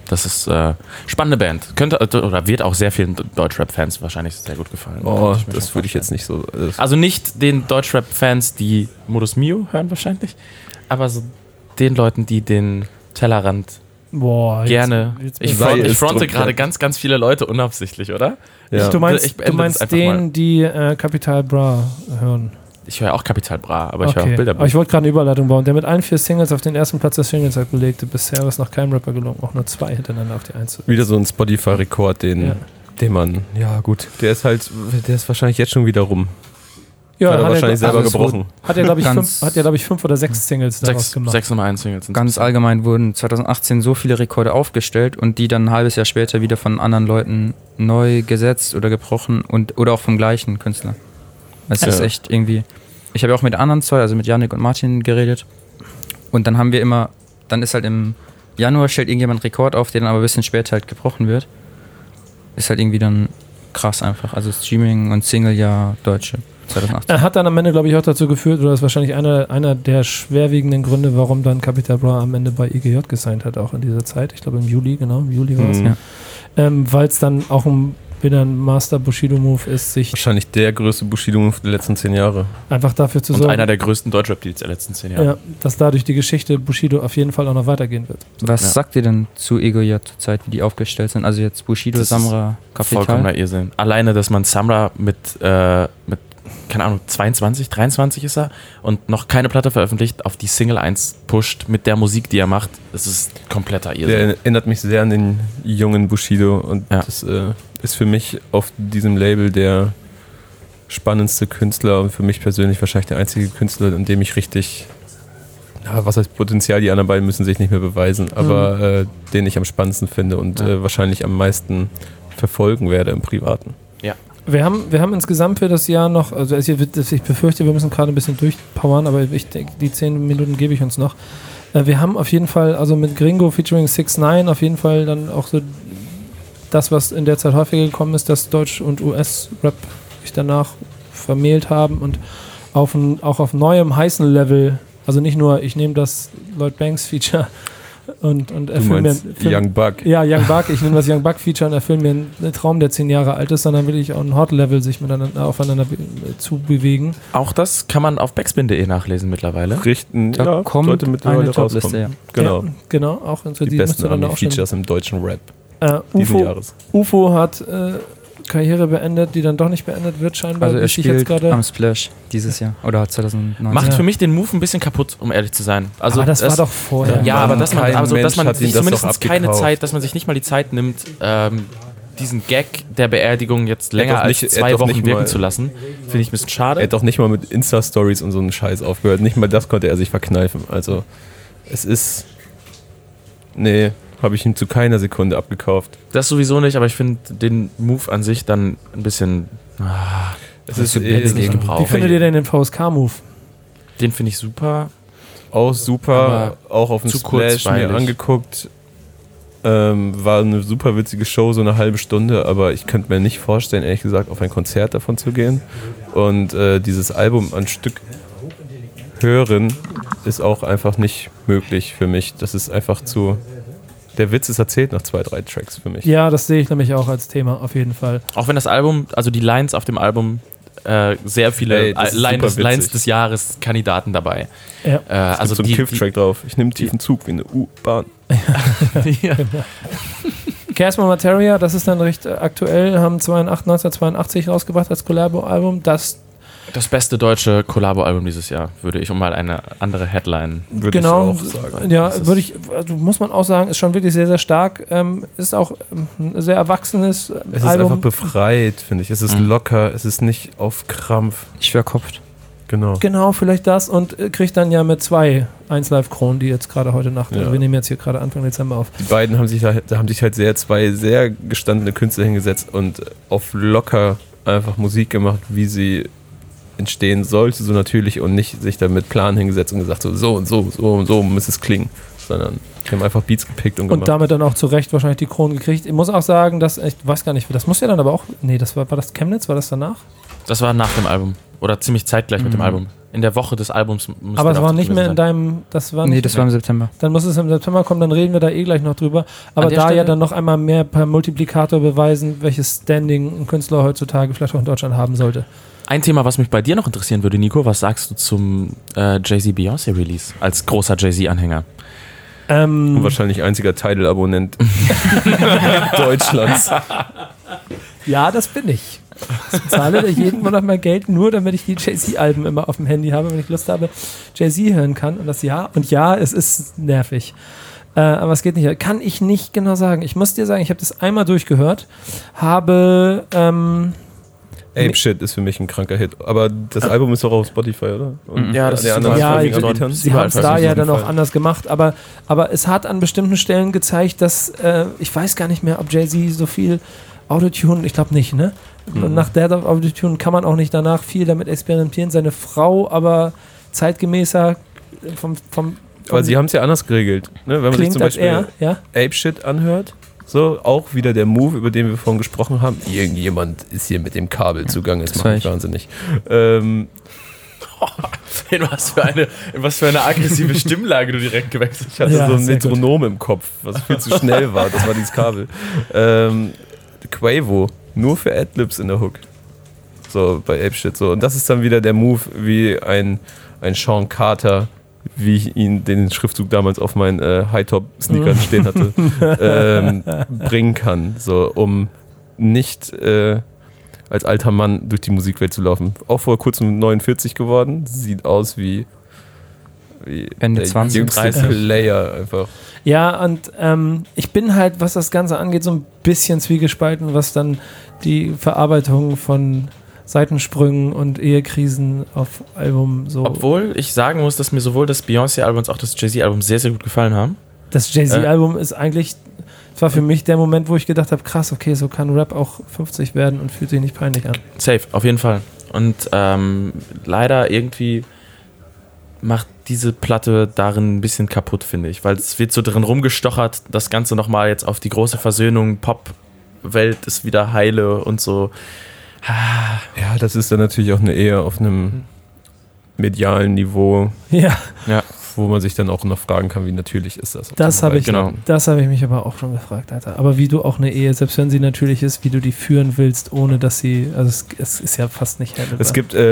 Das ist spannende Band. Könnte oder wird auch sehr vielen Deutschrap-Fans wahrscheinlich sehr gut gefallen. Oh, das würde ich jetzt nicht so. Also nicht den Deutschrap-Fans, die Modus Mio hören wahrscheinlich, aber so den Leuten, die den Tellerrand gerne. Ich fronte gerade ganz, ganz viele Leute unabsichtlich, oder? Ja. Du meinst denen, die Capital Bra hören. Ich höre auch Capital Bra, aber ich höre auch Bilder. Aber ich wollte gerade eine Überleitung bauen. Der mit allen 4 Singles auf den ersten Platz der Singles belegte. Bisher ist noch keinem Rapper gelungen, auch nur 2 hintereinander auf die 1. Wieder so ein Spotify-Rekord, den man, ja gut, der ist wahrscheinlich jetzt schon wieder rum. Ja, hat er wahrscheinlich selber gebrochen. Hat er, glaube ich, 5 oder 6 Singles daraus gemacht. 6 Nummer 1 Singles. Ganz allgemein wurden 2018 so viele Rekorde aufgestellt und die dann ein halbes Jahr später wieder von anderen Leuten neu gesetzt oder gebrochen oder auch vom gleichen Künstler. Es ist echt irgendwie... Ich habe ja auch mit anderen 2, also mit Yannick und Martin geredet und dann haben wir immer... Dann ist halt im Januar stellt irgendjemand einen Rekord auf, der dann aber ein bisschen später halt gebrochen wird. Ist halt irgendwie dann krass einfach. Also Streaming und Single-Jahr Deutsche. 2018. Er hat dann am Ende, glaube ich, auch dazu geführt, oder ist wahrscheinlich einer der schwerwiegenden Gründe, warum dann Capital Bra am Ende bei IGJ gesigned hat, auch in dieser Zeit. Ich glaube im Juli war es. Ja. Weil es dann auch wieder ein Master Bushido-Move ist, sich... Wahrscheinlich der größte Bushido-Move der letzten 10 Jahre. Einfach dafür zu sorgen. Und einer der größten Deutschrap-Deals der letzten 10 Jahre. Ja, dass dadurch die Geschichte Bushido auf jeden Fall auch noch weitergehen wird. Was sagt ihr denn zu IGJ zur Zeit, wie die aufgestellt sind? Also jetzt Bushido, Samra, Capital? Vollkommener Irrsinn. Alleine, dass man Samra mit keine Ahnung, 22, 23 ist er und noch keine Platte veröffentlicht, auf die Single 1 pusht mit der Musik, die er macht. Das ist kompletter Irrsinn. Der erinnert mich sehr an den jungen Bushido und das ist für mich auf diesem Label der spannendste Künstler und für mich persönlich wahrscheinlich der einzige Künstler, an dem ich richtig, was heißt Potenzial, die anderen beiden müssen sich nicht mehr beweisen, aber den ich am spannendsten finde und wahrscheinlich am meisten verfolgen werde im Privaten. Ja. Wir haben insgesamt für das Jahr noch, also ich befürchte, wir müssen gerade ein bisschen durchpowern, aber ich denke, die 10 Minuten gebe ich uns noch. Wir haben auf jeden Fall, also mit Gringo featuring 6ix9ine auf jeden Fall dann auch so das, was in der Zeit häufiger gekommen ist, dass Deutsch- und US-Rap sich danach vermählt haben und auch auf neuem heißen Level, also nicht nur, ich nehme das Lloyd Banks Feature und erfülle mir Young Buck. Ja, Young Buck. Ich nehme das Young Buck Feature und erfülle mir einen Traum, der 10 Jahre alt ist, sondern will ich auch ein Hot Level sich aufeinander zu bewegen. Auch das kann man auf backspin.de nachlesen mittlerweile. Richten, da kommt eine Topliste, ja. Genau. Ja, genau, auch die besten Features im deutschen Rap diesen Jahres. UFO hat Karriere beendet, die dann doch nicht beendet wird, scheinbar. Also er spielt am Splash dieses Jahr oder 2019. Macht für mich den Move ein bisschen kaputt, um ehrlich zu sein. Also aber das war doch vorher. Ja, aber dass man sich zumindest keine Zeit, dass man sich nicht mal die Zeit nimmt, diesen Gag der Beerdigung jetzt länger als 2 Wochen wirken zu lassen, finde ich ein bisschen schade. Er hat doch nicht mal mit Insta-Stories und so einen Scheiß aufgehört. Nicht mal das konnte er sich verkneifen. Also es ist... Nee... Habe ich ihm zu keiner Sekunde abgekauft. Das sowieso nicht, aber ich finde den Move an sich dann ein bisschen... es ist nicht gebraucht. Wie findet ihr denn den VSK-Move? Den finde ich super. Auch super, auch auf dem Splash mir angeguckt. War eine super witzige Show, so eine halbe Stunde, aber ich könnte mir nicht vorstellen, ehrlich gesagt, auf ein Konzert davon zu gehen. Und dieses Album an Stück hören ist auch einfach nicht möglich für mich. Das ist einfach zu... Der Witz ist erzählt nach 2, 3 Tracks für mich. Ja, das sehe ich nämlich auch als Thema, auf jeden Fall. Auch wenn das Album, also die Lines auf dem Album, sehr viele Lines des Jahres Kandidaten dabei. Ja. Also so ein Kiff-Track drauf. Ich nehme tiefen Zug wie eine U-Bahn. Ja. Casper Materia, das ist dann recht aktuell, haben 1982 rausgebracht als Collabo-Album. Das beste deutsche Collabo-Album dieses Jahr, würde ich, um mal eine andere Headline... Würde ich auch sagen. Ja, muss man auch sagen, ist schon wirklich sehr, sehr stark. Ist auch ein sehr erwachsenes Album. Es ist einfach befreit, finde ich. Es ist locker, es ist nicht auf Krampf. Ich verkopft. Genau, vielleicht das und kriegt dann ja mit 2 1Live-Kronen, die jetzt gerade heute Nacht, also wir nehmen jetzt hier gerade Anfang Dezember auf. Die beiden haben sich halt zwei sehr gestandene Künstler hingesetzt und auf locker einfach Musik gemacht, wie sie entstehen sollte, so natürlich, und nicht sich da mit Plan hingesetzt und gesagt, so und so muss es klingen, sondern die haben einfach Beats gepickt und gemacht. Und damit dann auch zu Recht wahrscheinlich die Kronen gekriegt. Ich muss auch sagen, dass, ich weiß gar nicht, das muss ja dann aber auch, das war das Chemnitz, war das danach? Das war nach dem Album. Oder ziemlich zeitgleich mit dem Album. In der Woche des Albums. Aber es war nicht mehr in deinem... Das war das war im September. Dann muss es im September kommen, dann reden wir da gleich noch drüber. Aber da ja dann noch einmal mehr per Multiplikator beweisen, welches Standing ein Künstler heutzutage vielleicht auch in Deutschland haben sollte. Ein Thema, was mich bei dir noch interessieren würde, Nico, was sagst du zum Jay-Z-Beyoncé-Release als großer Jay-Z-Anhänger? Und wahrscheinlich einziger Tidal-Abonnent Deutschlands. Ja, das bin ich. Ich zahle jeden Monat mal Geld, nur damit ich die Jay-Z-Alben immer auf dem Handy habe, wenn ich Lust habe, Jay-Z hören kann. Und es ist nervig. Aber es geht nicht. Kann ich nicht genau sagen. Ich muss dir sagen, ich habe das einmal durchgehört, habe... Ape Shit ist für mich ein kranker Hit. Aber das Album ist doch auf Spotify, oder? Und ja, das ist sie haben es da ja dann auch anders gemacht. Aber es hat an bestimmten Stellen gezeigt, dass ich weiß gar nicht mehr, ob Jay-Z so viel Autotune, ich glaube nicht, ne? Und nach Death of Autotune kann man auch nicht danach viel damit experimentieren. Seine Frau aber zeitgemäßer vom aber sie haben es ja anders geregelt. Ne? Wenn man sich zum Beispiel Ape Shit anhört, so auch wieder der Move, über den wir vorhin gesprochen haben. Irgendjemand ist hier mit dem Kabel zugange, das macht mich wahnsinnig. In was für eine aggressive Stimmlage du direkt gewechselt hast. Ich hatte so ein Metronom im Kopf, was viel zu schnell war. Das war dieses Kabel. Quavo, nur für Adlibs in der Hook. So, bei Ape Shit. So. Und das ist dann wieder der Move, wie ein Sean Carter, wie ich den Schriftzug damals auf meinen High-Top-Sneakern stehen hatte, bringen kann. So, um nicht als alter Mann durch die Musikwelt zu laufen. Auch vor kurzem 49 geworden. Sieht aus wie Ende 20, jüngste Player einfach. Ja, und ich bin halt, was das Ganze angeht, so ein bisschen zwiegespalten, was dann die Verarbeitung von Seitensprüngen und Ehekrisen auf Album so... Obwohl ich sagen muss, dass mir sowohl das Beyoncé-Album als auch das Jay-Z-Album sehr, sehr gut gefallen haben. Das Jay-Z-Album ist eigentlich... Das war für mich der Moment, wo ich gedacht habe, krass, okay, so kann Rap auch 50 werden und fühlt sich nicht peinlich an. Safe, auf jeden Fall. Und leider irgendwie macht diese Platte darin ein bisschen kaputt, finde ich. Weil es wird so drin rumgestochert, das Ganze nochmal jetzt auf die große Versöhnung, Pop-Welt ist wieder heile und so. Ja, das ist dann natürlich auch eine eher auf einem medialen Niveau, wo man sich dann auch noch fragen kann, wie natürlich ist das. Das habe ich mich aber auch schon gefragt, Alter. Aber wie du auch eine Ehe, selbst wenn sie natürlich ist, wie du die führen willst, ohne dass sie, also es ist ja fast nicht handelbar.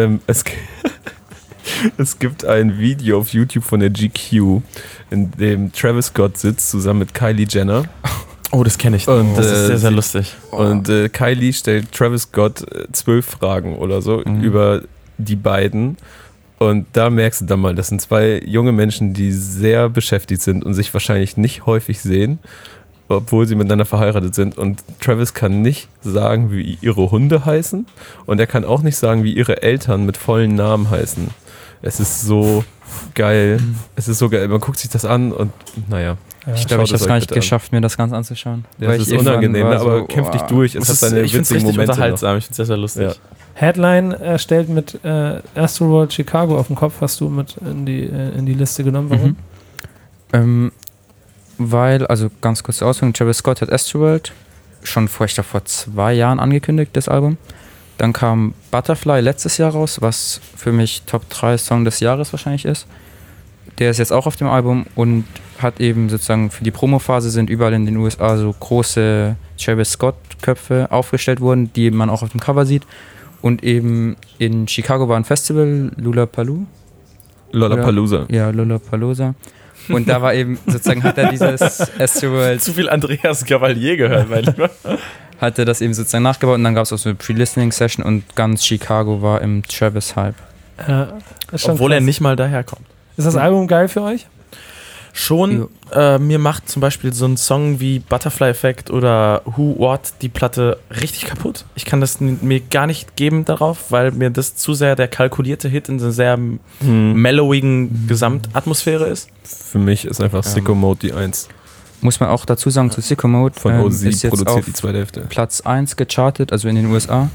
Es gibt ein Video auf YouTube von der GQ, in dem Travis Scott sitzt zusammen mit Kylie Jenner. Oh, das kenne ich. Und, das ist sehr, sehr lustig. Und Kylie stellt Travis Scott 12 Fragen oder so über die beiden. Und da merkst du dann mal, das sind zwei junge Menschen, die sehr beschäftigt sind und sich wahrscheinlich nicht häufig sehen, obwohl sie miteinander verheiratet sind. Und Travis kann nicht sagen, wie ihre Hunde heißen. Und er kann auch nicht sagen, wie ihre Eltern mit vollen Namen heißen. Es ist so geil. Es ist so geil. Man guckt sich das an und naja. Ja, ich glaube, ich habe es gar nicht geschafft, mir das Ganze anzuschauen. Ja, das ist unangenehm, aber so, kämpf dich durch. Es hat seine witzigen Momente. Unterhaltsam. Ich finde es sehr, sehr lustig. Ja. Headline erstellt mit Astroworld Chicago auf dem Kopf. Hast du mit in die Liste genommen? Warum? Weil, also ganz kurz Ausführung, Travis Scott hat Astroworld schon vor 2 Jahren angekündigt, das Album. Dann kam Butterfly letztes Jahr raus, was für mich Top 3 Song des Jahres wahrscheinlich ist. Der ist jetzt auch auf dem Album und hat eben sozusagen für die Promophase sind überall in den USA so große Travis Scott-Köpfe aufgestellt worden, die man auch auf dem Cover sieht. Und eben in Chicago war ein Festival, Lollapalooza. Ja, Lollapalooza. Und da war eben, sozusagen hat er dieses Astroworld... Zu viel Andreas Gavalier gehört, mein Lieber. Hat er das eben sozusagen nachgebaut und dann gab es auch so eine Pre-Listening-Session und ganz Chicago war im Travis-Hype. Obwohl er nicht mal daherkommt. Ist das Album geil für euch? Schon, mir macht zum Beispiel so ein Song wie Butterfly Effect oder Who What die Platte richtig kaputt. Ich kann das mir gar nicht geben darauf, weil mir das zu sehr der kalkulierte Hit in so einer sehr mellowigen Gesamtatmosphäre ist. Für mich ist einfach Sicko Mode die 1. Muss man auch dazu sagen, zu Sicko Mode von OZ ist jetzt produziert auf die zweite Hälfte. Platz 1 gechartet, also in den USA.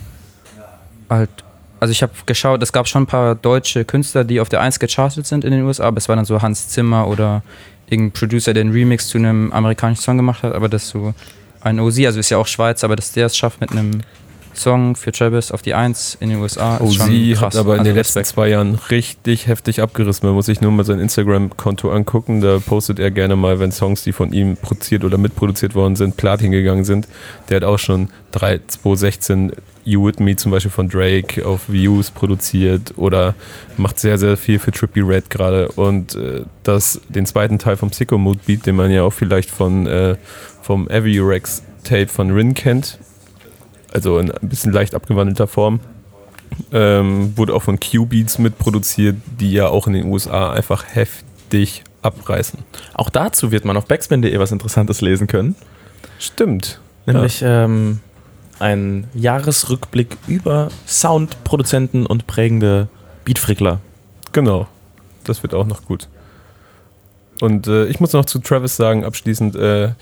Also ich habe geschaut, es gab schon ein paar deutsche Künstler, die auf der 1 gechartet sind in den USA, aber es war dann so Hans Zimmer oder irgendein Producer, der einen Remix zu einem amerikanischen Song gemacht hat, aber das ist so ein OZ, also ist ja auch Schweiz, aber dass der es schafft mit einem Song für Travis auf die 1 in den USA. Oh, sie hat aber in den letzten 2 Jahren richtig heftig abgerissen. Man muss sich nur mal sein Instagram-Konto angucken. Da postet er gerne mal, wenn Songs, die von ihm produziert oder mitproduziert worden sind, Platin gegangen sind. Der hat auch schon 2016 You With Me zum Beispiel von Drake auf Views produziert oder macht sehr, sehr viel für Trippie Redd gerade. Und den zweiten Teil vom Sicko Mood Beat, den man ja auch vielleicht vom Avi Rex Tape von Rin kennt, also in ein bisschen leicht abgewandelter Form, wurde auch von Q-Beats mitproduziert, die ja auch in den USA einfach heftig abreißen. Auch dazu wird man auf backspin.de was Interessantes lesen können. Stimmt. Nämlich ein Jahresrückblick über Soundproduzenten und prägende Beatfrickler. Genau, das wird auch noch gut. Und ich muss noch zu Travis sagen, abschließend,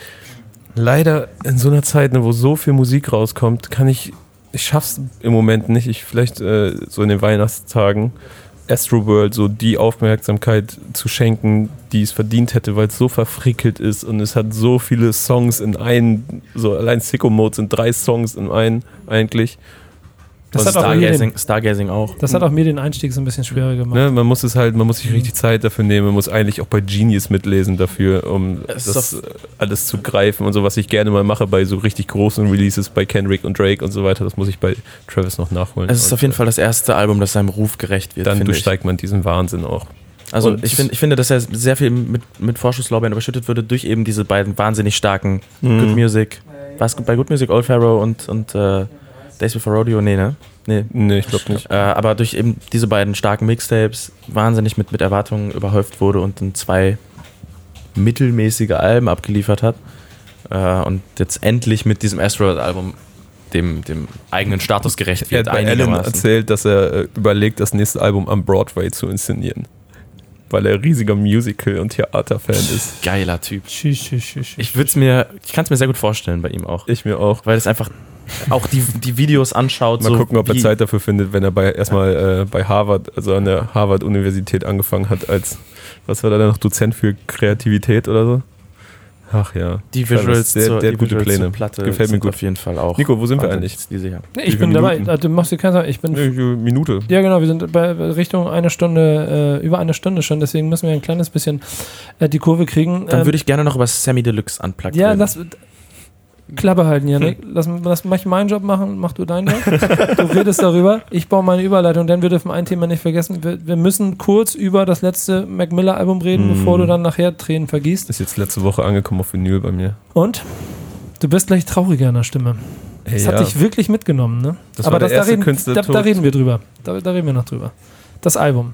leider in so einer Zeit, wo so viel Musik rauskommt, ich schaff's im Moment nicht. Vielleicht so in den Weihnachtstagen Astroworld so die Aufmerksamkeit zu schenken, die es verdient hätte, weil es so verfrickelt ist und es hat so viele Songs in einen, so allein Sicko Mode sind 3 Songs in einen eigentlich. Das hat Stargazing auch. Das hat auch mir den Einstieg so ein bisschen schwerer gemacht. Ne, man muss sich richtig Zeit dafür nehmen. Man muss eigentlich auch bei Genius mitlesen dafür, um das alles zu greifen und so, was ich gerne mal mache bei so richtig großen Releases bei Kendrick und Drake und so weiter. Das muss ich bei Travis noch nachholen. Es ist auf jeden Fall das erste Album, das seinem Ruf gerecht wird. Dann durchsteigt man diesen Wahnsinn auch. Also ich finde, dass er sehr viel mit Vorschusslorbeeren überschüttet würde durch eben diese beiden wahnsinnig starken Good Music. War es bei Good Music Old Pharaoh und Days Before Rodeo? Nee, ne? Nee, ich glaube nicht. Aber durch eben diese beiden starken Mixtapes wahnsinnig mit Erwartungen überhäuft wurde und dann 2 mittelmäßige Alben abgeliefert hat. Und jetzt endlich mit diesem Astroworld-Album dem eigenen Status gerecht wird. Er hat bei Alan erzählt, dass er überlegt, das nächste Album am Broadway zu inszenieren. Weil er riesiger Musical- und Theaterfan ist. Geiler Typ. Ich kann es mir sehr gut vorstellen bei ihm auch. Ich mir auch. Weil es einfach auch die Videos anschaut. Mal gucken, ob er Zeit dafür findet, wenn er erstmal bei Harvard, also an der Harvard-Universität angefangen hat als, was war da noch, Dozent für Kreativität oder so? Ach ja. Die Visuals der gute Pläne. Platte gefällt mir gut. Auf jeden Fall auch. Nico, wo sind wir eigentlich? Ich bin dabei. Du machst dir keine Sorgen. Ich bin Minute. Ja, genau. Wir sind bei Richtung eine Stunde, über eine Stunde schon. Deswegen müssen wir ein kleines bisschen die Kurve kriegen. Dann würde ich gerne noch über Sammy Deluxe unplugged reden. Ja, Klappe halten, Janik. Lass mich meinen Job machen, mach du deinen Job. Du redest darüber, ich baue meine Überleitung, denn wir dürfen ein Thema nicht vergessen. Wir müssen kurz über das letzte Mac Miller Album reden, bevor du dann nachher Tränen vergießt. Ist jetzt letzte Woche angekommen auf Vinyl bei mir. Und? Du bist gleich trauriger in der Stimme. Das hat dich wirklich mitgenommen, ne? Aber da reden wir drüber. Da reden wir noch drüber. Das Album.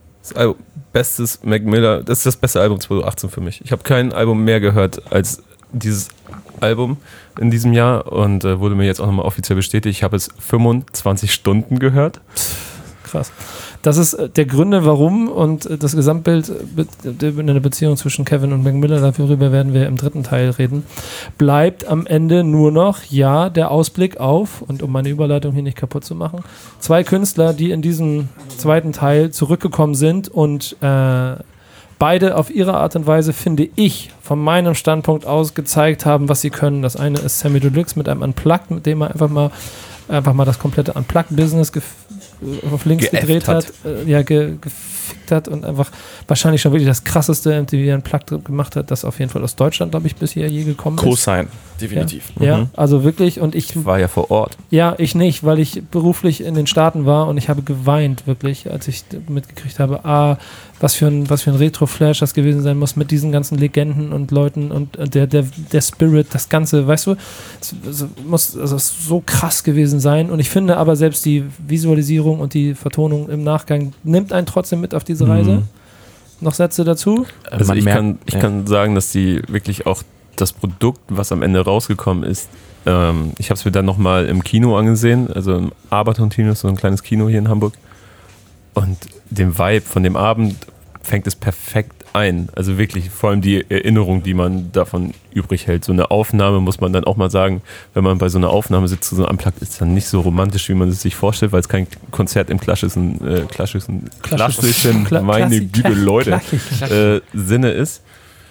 Bestes Mac Miller, das ist das beste Album 2018 für mich. Ich habe kein Album mehr gehört als dieses Album in diesem Jahr und wurde mir jetzt auch nochmal offiziell bestätigt. Ich habe es 25 Stunden gehört. Krass. Das ist der Gründe, warum und das Gesamtbild in der Beziehung zwischen Kevin und Mac Miller, darüber werden wir im 3. Teil reden, bleibt am Ende nur noch, der Ausblick auf, und um meine Überleitung hier nicht kaputt zu machen, 2 Künstler, die in diesem 2. Teil zurückgekommen sind und beide auf ihre Art und Weise, finde ich, von meinem Standpunkt aus gezeigt haben, was sie können. Das eine ist Sammy Deluxe mit einem Unplugged, mit dem er einfach mal das komplette Unplugged-Business auf links gedreht hat. Gefickt hat und einfach wahrscheinlich schon wirklich das krasseste MTV Unplugged gemacht hat, das auf jeden Fall aus Deutschland, glaube ich, bisher je gekommen ist. Co-Sign, definitiv. Ja, also wirklich. Und ich war ja vor Ort. Ja, ich nicht, weil ich beruflich in den Staaten war und ich habe geweint, wirklich, als ich mitgekriegt habe, was für ein Retro-Flash das gewesen sein muss mit diesen ganzen Legenden und Leuten und der Spirit, das Ganze, weißt du, es muss so krass gewesen sein. Und ich finde aber selbst die Visualisierung und die Vertonung im Nachgang nimmt einen trotzdem mit auf diese Reise. Noch Sätze dazu? Also ich kann sagen, dass die wirklich auch das Produkt, was am Ende rausgekommen ist, ich habe es mir dann nochmal im Kino angesehen, also im Aberton-Kino, so ein kleines Kino hier in Hamburg. Und dem Vibe von dem Abend fängt es perfekt ein. Also wirklich, vor allem die Erinnerung, die man davon übrig hält. So eine Aufnahme muss man dann auch mal sagen, wenn man bei so einer Aufnahme sitzt, so ein Unplugged ist dann nicht so romantisch, wie man es sich vorstellt, weil es kein Konzert im klassischen meine Güte Leute, Sinne ist.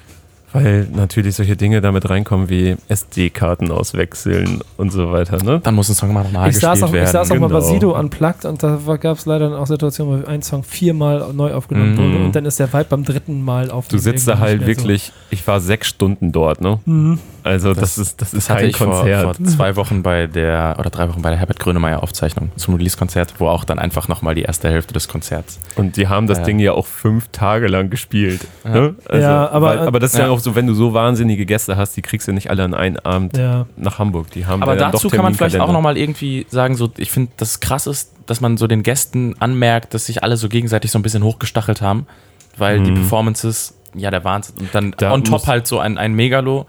Weil natürlich solche Dinge damit reinkommen wie SD-Karten auswechseln und so weiter, ne? Dann muss ein Song mal nochmal gespielt werden. Ich saß auch mal bei Sido Unplugged und da gab es leider dann auch Situationen, wo ein Song 4-mal neu aufgenommen wurde und dann ist der Vibe beim 3. Mal aufgenommen. Du sitzt da halt wirklich, ich war 6 Stunden dort, ne? Also das ist kein Konzert. Vor 2 Wochen bei der, oder 3 Wochen bei der Herbert Grönemeyer Aufzeichnung zum Release-Konzert, wo auch dann einfach nochmal die erste Hälfte des Konzerts. Und die haben das Ding ja auch 5 Tage lang gespielt. Ja. Ne? Also, ja, aber das ist ja auch so, wenn du so wahnsinnige Gäste hast, die kriegst du nicht alle an einen Abend nach Hamburg. Die haben aber dann dazu kann man vielleicht auch nochmal irgendwie sagen, so, ich finde, das krass ist, dass man so den Gästen anmerkt, dass sich alle so gegenseitig so ein bisschen hochgestachelt haben, weil die Performances, ja, der Wahnsinn. Und dann on top halt so ein Megalo,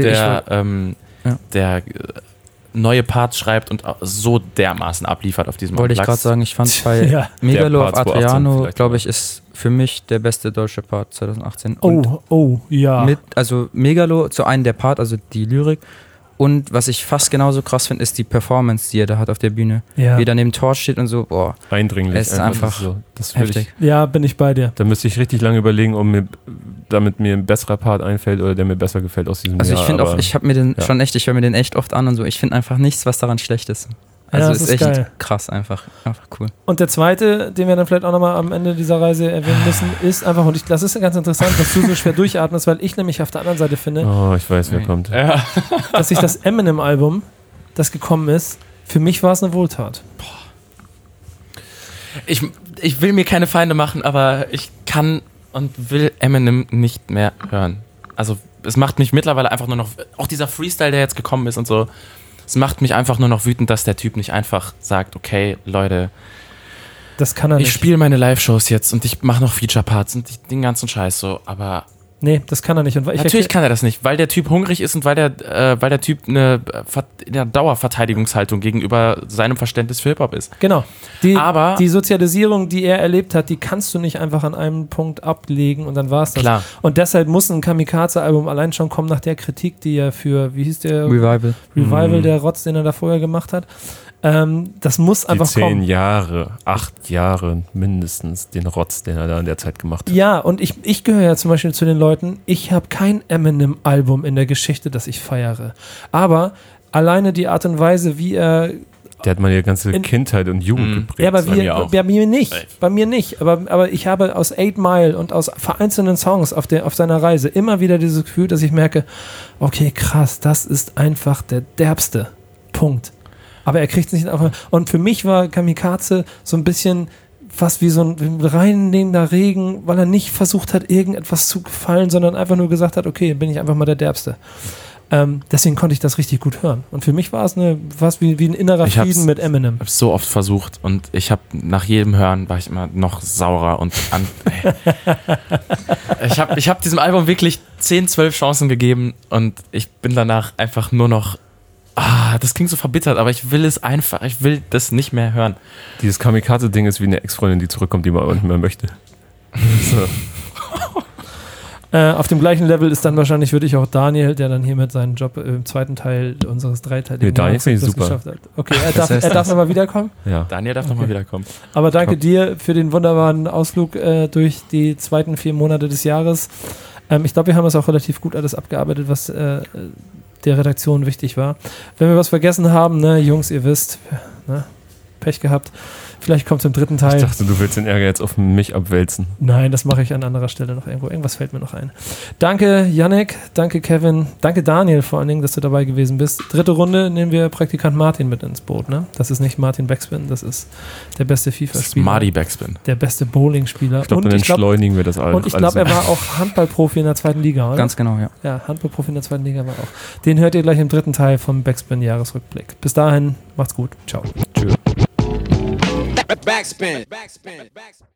der neue Parts schreibt und so dermaßen abliefert auf diesem Wollte ich gerade sagen, ich fand bei Megalo auf Adriano, glaube ich, ist für mich der beste deutsche Part 2018. Ja. Also Megalo zu einem der Part, also die Lyrik. Und was ich fast genauso krass finde, ist die Performance, die er da hat auf der Bühne. Ja. Wie er neben Tor steht und so, boah. Eindringlich. Es ist einfach so. Das heftig. Ja, bin ich bei dir. Da müsste ich richtig lange überlegen, damit mir ein besserer Part einfällt oder der mir besser gefällt aus diesem Jahr. Also ich finde auch, ich höre mir den echt oft an und so. Ich finde einfach nichts, was daran schlecht ist. Also ja, ist echt geil. Krass, einfach cool. Und der zweite, den wir dann vielleicht auch nochmal am Ende dieser Reise erwähnen müssen, ist einfach, und das ist ganz interessant, dass du so schwer durchatmest, weil ich nämlich auf der anderen Seite finde, ich weiß, wer kommt. Ja. Dass sich das Eminem-Album, das gekommen ist, für mich war es eine Wohltat. Ich will mir keine Feinde machen, aber ich kann und will Eminem nicht mehr hören. Also es macht mich mittlerweile einfach nur noch, auch dieser Freestyle, der jetzt gekommen ist und so, es macht mich einfach nur noch wütend, dass der Typ nicht einfach sagt, okay, Leute, das kann er nicht. Ich spiele meine Live-Shows jetzt und ich mache noch Feature-Parts und den ganzen Scheiß so, aber... Nee, das kann er nicht. Und natürlich kann er das nicht, weil der Typ hungrig ist und weil der Typ eine Dauerverteidigungshaltung gegenüber seinem Verständnis für Hip-Hop ist. Genau. Die Sozialisierung, die er erlebt hat, die kannst du nicht einfach an einem Punkt ablegen und dann war es das. Klar. Und deshalb muss ein Kamikaze-Album allein schon kommen nach der Kritik, die er für, wie hieß der? Revival, der Rotz, den er da vorher gemacht hat. Das muss einfach kommen. 10 Jahre, 8 Jahre mindestens den Rotz, den er da in der Zeit gemacht hat. Ja, und ich gehöre ja zum Beispiel zu den Leuten, ich habe kein Eminem-Album in der Geschichte, das ich feiere. Aber alleine die Art und Weise, wie er... Der hat meine ganze Kindheit und Jugend geprägt. Ja, aber bei mir nicht. Bei mir nicht. Aber ich habe aus 8 Mile und aus vereinzelten Songs auf seiner Reise immer wieder dieses Gefühl, dass ich merke, okay, krass, das ist einfach der derbste Punkt. Aber er kriegt es nicht auf. Und für mich war Kamikaze so ein bisschen fast wie so ein reinnehmender Regen, weil er nicht versucht hat, irgendetwas zu gefallen, sondern einfach nur gesagt hat, okay, bin ich einfach mal der Derbste. Deswegen konnte ich das richtig gut hören. Und für mich war es wie ein innerer Frieden mit Eminem. Ich habe es so oft versucht und ich habe nach jedem Hören war ich immer noch saurer und ich habe diesem Album wirklich 10, 12 Chancen gegeben und ich bin danach einfach nur noch das klingt so verbittert, aber ich will das nicht mehr hören. Dieses Kamikaze-Ding ist wie eine Ex-Freundin, die zurückkommt, die man aber nicht mehr möchte. So. Auf dem gleichen Level ist dann wahrscheinlich, würde ich auch Daniel, der dann hier mit seinem Job im zweiten Teil unseres dreiteiligen Daniel finde ich super. Geschafft hat. Okay, er darf nochmal wiederkommen? Ja. Daniel darf nochmal wiederkommen. Aber danke dir für den wunderbaren Ausflug durch die zweiten 4 Monate des Jahres. Ich glaube, wir haben es auch relativ gut alles abgearbeitet, was der Redaktion wichtig war. Wenn wir was vergessen haben, ne, Jungs, ihr wisst, ne, Pech gehabt. Vielleicht kommt es im 3. Teil. Ich dachte, du willst den Ärger jetzt auf mich abwälzen. Nein, das mache ich an anderer Stelle noch irgendwo. Irgendwas fällt mir noch ein. Danke, Yannick. Danke, Kevin. Danke, Daniel, vor allen Dingen, dass du dabei gewesen bist. 3. Runde nehmen wir Praktikant Martin mit ins Boot. Ne? Das ist nicht Martin Backspin, das ist der beste FIFA-Spieler. Das ist Marty Backspin. Der beste Bowling-Spieler. Ich glaube, dann entschleunigen wir das alles. Und ich glaube, er war auch Handballprofi in der 2. Liga, oder? Ganz genau, ja. Ja, Handballprofi in der 2. Liga war auch. Den hört ihr gleich im 3. Teil vom Backspin-Jahresrückblick. Bis dahin, macht's gut. Ciao. Tschüss. Backspin.